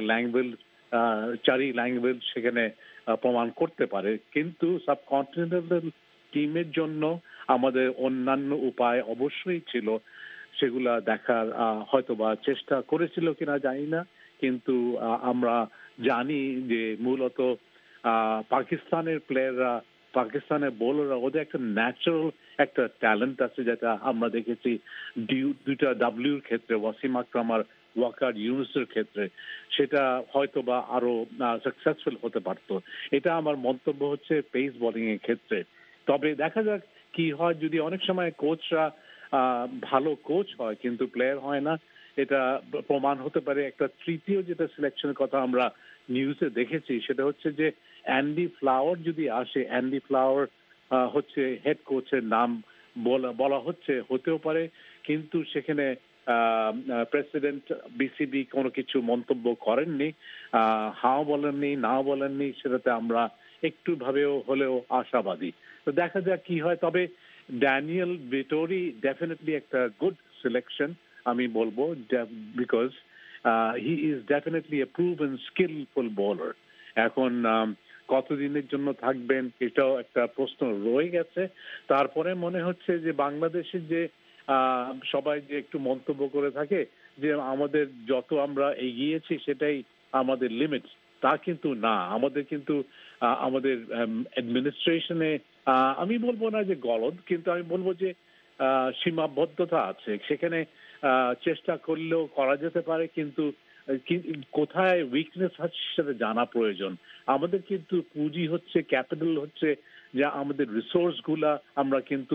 চারি ল্যাঙ্গবেল সেখানে প্রমাণ করতে পারে। কিন্তু সাবকন্টিনেন্টাল টিমের জন্য আমাদের অন্যান্য উপায় অবশ্যই ছিল, সেগুলা দেখার হয়তোবা চেষ্টা করেছিল কিনা জানি না, কিন্তু আমরা জানি যে মূলত পাকিস্তানের প্লেয়াররা, পাকিস্তানের বোলাররা, ওদের একটা ন্যাচারাল একটা ট্যালেন্ট আছে, যেটা আমরা দেখেছি দুইটা ডাব্লিউর ক্ষেত্রে, ওয়াসিম আকরাম আর ওয়াকার ইউনুসের ক্ষেত্রে, সেটা হয়তোবা আরো সাকসেসফুল হতে পারতো। এটা আমার মন্তব্য হচ্ছে পেস বোলিং এর ক্ষেত্রে। তবে দেখা যাক কি হয়, যদি অনেক সময় কোচরা ভালো কোচ হয় কিন্তু প্লেয়ার হয় না, এটা প্রমাণ হতে পারে। একটা তৃতীয় যেটা সিলেকশনের কথা আমরা নিউজে দেখেছি, সেটা হচ্ছে যে অ্যান্ডি ফ্লাওয়ার যদি আসে, অ্যান্ডি ফ্লাওয়ার হচ্ছে হেড কোচের নাম বলা হচ্ছে, হতেও পারে, কিন্তু সেখানে প্রেসিডেন্ট বিসিবি কোনো কিছু মন্তব্য করেননি, হাও বলেননি, নাও বলেননি, সেটাতে আমরা একটু ভাবেও হলেও আশাবাদী। তো দেখা যাক কি হয়। তবে ড্যানিয়েল ভিটোরি ডেফিনেটলি একটা গুড সিলেকশন আমি বলবো, because he is definitely a proven skilful bowler. এখন কতদিনের জন্য থাকবেন এটাও একটা প্রশ্ন রয়ে গেছে। তারপরে মনে হচ্ছে যে বাংলাদেশের যে সবাই যে একটু মন্তব্য করে থাকে যে আমাদের যত আমরা এগিয়েছি সেটাই আমাদের লিমিট, তা কিন্তু না। আমাদের কিন্তু আমাদের অ্যাডমিনিস্ট্রেশনে আমি বলবো না যে গলদ, কিন্তু আমি বলবো যে সীমাবদ্ধতা আছে। সেখানে চেষ্টা করলেও করা যেতে পারে, কিন্তু কোথায় উইকনেস আছে সেটা জানা প্রয়োজন। আমাদের কিন্তু পুঁজি হচ্ছে, ক্যাপিটাল হচ্ছে, যা আমাদের রিসোর্স গুলা আমরা কিন্তু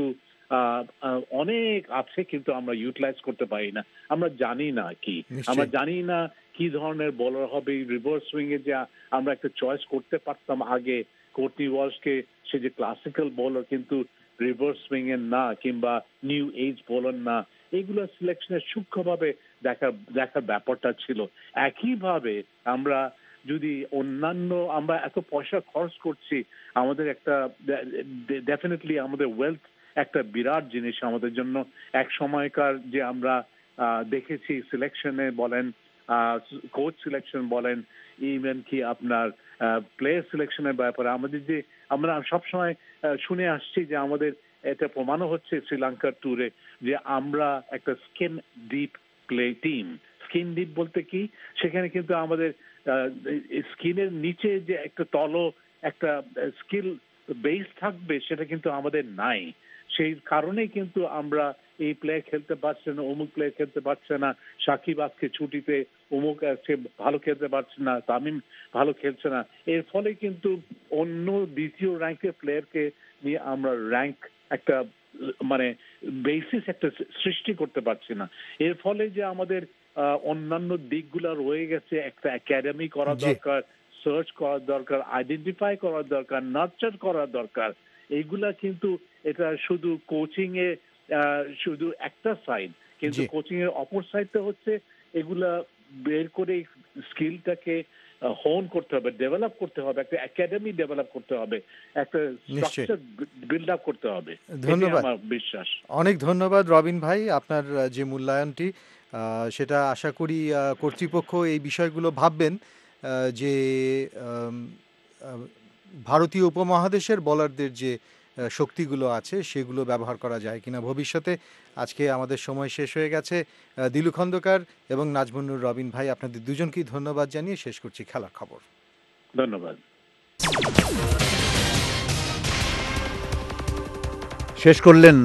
অনেক আছে, কিন্তু আমরা ইউটিলাইজ করতে পারি না। আমরা জানি না আমরা জানি না কি ধরনের বোলার হবে। রিভার্স সুইং এ যা আমরা একটা চয়েস করতে পারতাম আগে, কোর্টনি ওয়ালশকে, সে যে ক্লাসিক্যাল বোলার কিন্তু রিভার্স সুইং এর না, কিংবা নিউ এজ বোলার না, এগুলো সিলেকশনের সূক্ষ্মভাবে দেখার ব্যাপারটা ছিল। একইভাবে আমরা যদি অন্যান্য, আমরা এত পয়সা খরচ করছি, আমাদের একটা ডেফিনেটলি আমাদের ওয়েলথ একটা বিরাট জিনিস আমাদের জন্য। এক সময়কার যে আমরা দেখেছি সিলেকশনে বলেন, কোচ সিলেকশন বলেন, ইভেন কি আপনার প্লেয়ার সিলেকশনের ব্যাপারে আমাদের যে আমরা সবসময় শুনে আসছি যে আমাদের এটা প্রমাণও হচ্ছে শ্রীলঙ্কার ট্যুরে যে আমরা একটা skin deep play team. Skin deep বলতে কি, সেখানে কিন্তু আমাদের স্কিনের নিচে যে একটা একটা স্কিল বেস থাকবে সেটা কিন্তু আমাদের নাই। সেই কারণেই কিন্তু আমরা এই প্লেয়ার খেলতে পারছে না, অমুক প্লেয়ার খেলতে পারছে না, সাকিব আজকে ছুটিতে, অমুক আজকে ভালো খেলতে পারছে না, তামিম ভালো খেলছে না। এর ফলে কিন্তু অন্য দ্বিতীয় র্যাঙ্কের প্লেয়ারকে নিয়ে আমরা র্যাঙ্ক একটা মানে বেসিস একটা সৃষ্টি করতে পারছি না। এর ফলে যে আমাদের অন্যান্য দিকগুলো রয়ে গেছে, একটা একাডেমি করা দরকার, সার্চ করার দরকার, আইডেন্টিফাই করার দরকার, নার্চার করার দরকার। এইগুলা কিন্তু এটা শুধু কোচিং এ শুধু একটা সাইড, কিন্তু কোচিং এর অপর সাইডটা হচ্ছে এগুলা বের করে স্কিলটাকে হোন করতে হবে, ডেভেলপ করতে হবে, একটা একাডেমি ডেভেলপ করতে হবে, একটা স্ট্রাকচার বিল্ড আপ করতে হবে। ধন্যবাদ, আমার বিশ্বাস। অনেক ধন্যবাদ রবিন ভাই, আপনার যে মূল্যায়নটি সেটা আশা করি কর্তৃপক্ষ এই বিষয়গুলো ভাববেন যে ভারতীয় উপমহাদেশের বোলারদের যে শক্তিগুলো আছে সেগুলো ব্যবহার করা যায় কিনা ভবিষ্যতে। আজকে আমাদের সময় শেষ হয়ে গেছে। দিলু খন্দকার এবং নাজমুন্নুর রবিন ভাই, আপনাদের দুজনকেই ধন্যবাদ জানিয়ে শেষ করছি খেলার খবর। ধন্যবাদ। শেষ করলেন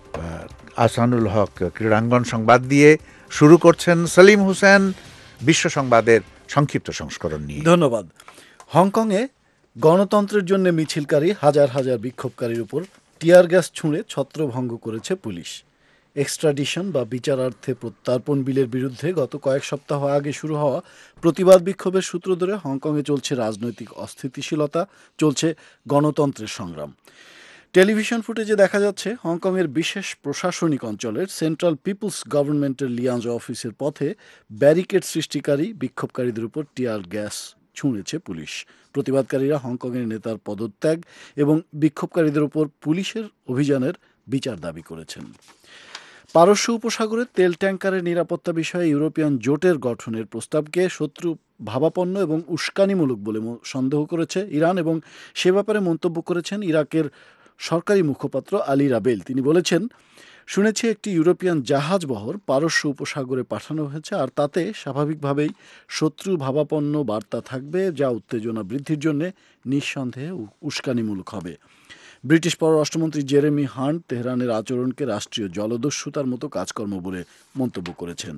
আহসানুল হক ক্রীড়াঙ্গন সংবাদ দিয়ে, শুরু করছেন সলিম হোসেন বিশ্ব সংবাদের সংক্ষিপ্ত সংস্করণ নিয়ে। ধন্যবাদ। হংকংয়ে গণতন্ত্রের জন্য মিছিলকারী হাজার হাজার বিক্ষোভকারীর উপর টিয়ার গ্যাস ছুঁড়ে ছত্রভঙ্গ করেছে পুলিশ। এক্সট্রাডিশন বা বিচারার্থে প্রত্যর্পণ বিলের বিরুদ্ধে গত কয়েক সপ্তাহ আগে শুরু হওয়া প্রতিবাদ বিক্ষোভের সূত্র ধরে হংকংয়ে চলছে রাজনৈতিক অস্থিতিশীলতা, চলছে গণতন্ত্রের সংগ্রাম। টেলিভিশন ফুটেজে দেখা যাচ্ছে হংকংয়ের বিশেষ প্রশাসনিক অঞ্চলের সেন্ট্রাল পিপলস গভর্নমেন্টের লিয়াঞ্জ অফিসের পথে ব্যারিকেড সৃষ্টিকারী বিক্ষোভকারীদের উপর টিয়ার গ্যাস ছুঁড়েছে পুলিশ। প্রতিবাদকারীরা হংকংয়ের নেতার পদত্যাগ এবং বিক্ষোভকারীদের উপর পুলিশের অভিযানের বিচার দাবি করেছেন। পারস্য উপসাগরে তেল ট্যাঙ্কারের নিরাপত্তা বিষয়ে ইউরোপিয়ান জোটের গঠনের প্রস্তাবকে শত্রু ভাবাপন্ন এবং উস্কানিমূলক বলে সন্দেহ করেছে ইরান, এবং সে ব্যাপারে মন্তব্য করেছেন ইরাকের সরকারি মুখপাত্র আলী রাবেল। তিনি বলেছেন, শুনেছি একটি ইউরোপিয়ান জাহাজ বহর পারস্য উপসাগরে পাঠানো হয়েছে, আর তাতে স্বাভাবিকভাবেই শত্রু ভাবাপন্ন বার্তা থাকবে, যা উত্তেজনা বৃদ্ধির জন্য নিঃসন্দেহে উস্কানিমূলক হবে। ব্রিটিশ পররাষ্ট্রমন্ত্রী জেরেমি হান্ট তেহরানের আচরণকে রাষ্ট্রীয় জলদস্যুতার মতো কাজকর্ম বলে মন্তব্য করেছেন।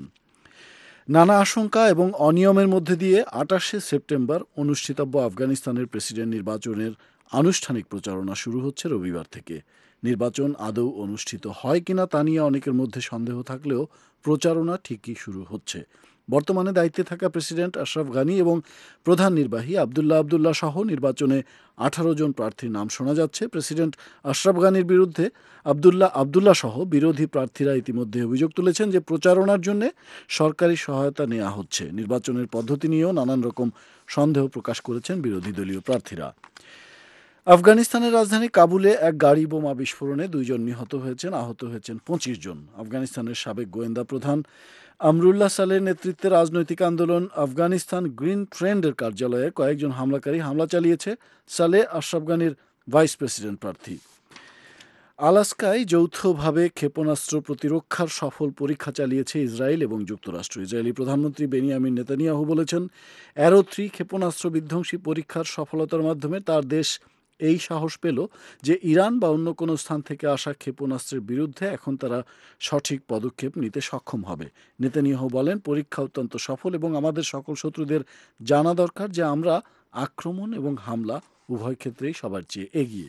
নানা আশঙ্কা এবং অনিয়মের মধ্যে দিয়ে 28শে সেপ্টেম্বর অনুষ্ঠিতব্য আফগানিস্তানের প্রেসিডেন্ট নির্বাচনের আনুষ্ঠানিক প্রচারণা শুরু হচ্ছে রবিবার থেকে। নির্বাচন আদৌ অনুষ্ঠিত হয় কিনা তা নিয়ে অনেকের মধ্যে সন্দেহ থাকলেও প্রচারণা ঠিকই শুরু হচ্ছে। বর্তমানে দায়িত্বে থাকা প্রেসিডেন্ট আশরাফ গানি এবং প্রধান নির্বাহী আবদুল্লাহ সহ নির্বাচনে 18 জন প্রার্থীর নাম শোনা যাচ্ছে। প্রেসিডেন্ট আশরাফ গানির বিরুদ্ধে আবদুল্লাহ সহ বিরোধী প্রার্থীরা ইতিমধ্যে অভিযোগ তুলেছেন যে প্রচারণার জন্য সরকারি সহায়তা নেওয়া হচ্ছে। নির্বাচনের পদ্ধতি নিয়েও নানান রকম সন্দেহ প্রকাশ করেছেন বিরোধী দলীয় প্রার্থীরা। আফগানিস্তানের রাজধানী কাবুলে এক গাড়ি বোমা বিস্ফোরণে 2 জন নিহত হয়েছেন, আহত হয়েছেন 25 জন। আফগানিস্তানের সাবেক গোয়েন্দা প্রধান আমরুল্লাহ সালের নেতৃত্বে রাজনৈতিক আন্দোলন আফগানিস্তান গ্রিন ট্রেন্ডের কার্যালয়ে কয়েকজন হামলাকারী হামলা চালিয়েছে। সালে আশরাফ গানির ভাইস প্রেসিডেন্ট প্রার্থী। আলাস্কায় যৌথভাবে ক্ষেপণাস্ত্র প্রতিরক্ষার সফল পরীক্ষা চালিয়েছে ইসরায়েল এবং যুক্তরাষ্ট্র। ইসরায়েলি প্রধানমন্ত্রী বেনিয়ামিন নেতানিয়াহু বলেছেন, অ্যারো 3 ক্ষেপণাস্ত্র বিধ্বংসী পরীক্ষার সফলতার মাধ্যমে তার দেশ এই সাহস পেল যে ইরান বা অন্য কোনো স্থান থেকে আসা ক্ষেপণাস্ত্রের বিরুদ্ধে এখন তারা সঠিক পদক্ষেপ নিতে সক্ষম হবে। নেতানিয়াহু বলেন, পরীক্ষা অত্যন্ত সফল এবং আমাদের সকল শত্রুদের জানা দরকার যে আমরা আক্রমণ এবং হামলা উভয় ক্ষেত্রেই সবার চেয়ে এগিয়ে।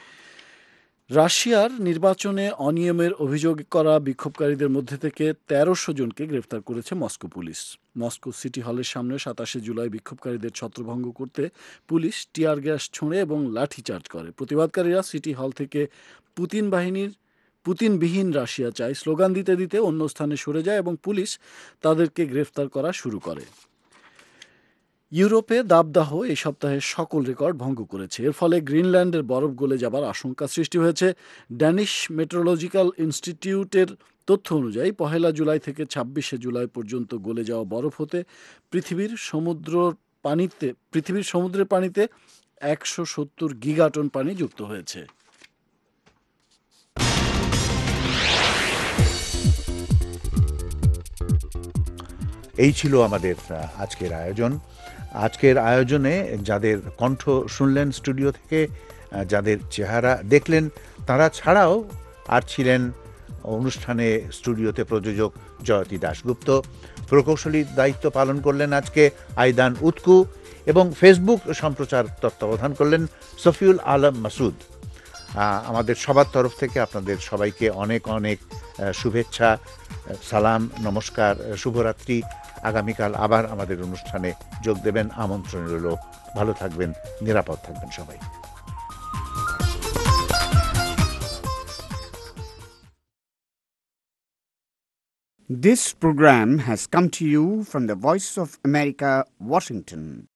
রাশিয়ার নির্বাচনে অনিয়মের অভিযোগ করা বিক্ষোভকারীদের মধ্যে থেকে 1300 জনকে গ্রেফতার করেছে মস্কো পুলিশ। মস্কো সিটি হলের সামনে 27শে জুলাই বিক্ষোভকারীদের ছত্রভঙ্গ করতে পুলিশ টিয়ার গ্যাস ছোঁড়ে এবং লাঠিচার্জ করে। প্রতিবাদকারীরা সিটি হল থেকে পুতিনবিহীন রাশিয়া চাই স্লোগান দিতে দিতে অন্য স্থানে সরে যায় এবং পুলিশ তাদেরকে গ্রেফতার করা শুরু করে। ইউরোপে দাবদাহ এই সপ্তাহে সকল রেকর্ড ভঙ্গ করেছে। এর ফলে গ্রিনল্যান্ডের বরফ গলে যাবার আশঙ্কা সৃষ্টি হয়েছে। ড্যানিশ মেট্রোলজিক্যাল ইনস্টিটিউটের তথ্য অনুযায়ী 1 জুলাই থেকে 26শে জুলাই পর্যন্ত গলে যাওয়া বরফ হতে পৃথিবীর সমুদ্রের পানিতে 170 গিগাটন পানি যুক্ত হয়েছে। এই ছিল আমাদের আজকের আয়োজনে যাদের কণ্ঠ শুনলেন স্টুডিও থেকে, যাদের চেহারা দেখলেন তারা ছাড়াও আর ছিলেন অনুষ্ঠানে স্টুডিওতে প্রযোজক জয়তী দাশগুপ্ত, প্রকৌশলীর দায়িত্ব পালন করলেন আজকে আইদান উৎকু এবং ফেসবুক সম্প্রচার তত্ত্বাবধান করলেন সফিউল আলম মাসুদ। আমাদের সবার তরফ থেকে আপনাদের সবাইকে অনেক অনেক শুভেচ্ছা, সালাম, নমস্কার, শুভরাত্রি। আগামীকাল আবার আমাদের অনুষ্ঠানে যোগ দেবেন, আমন্ত্রণ রইল। ভালো থাকবেন, নিরাপদ থাকবেন সবাই। This program has come to you from the Voice of America, Washington.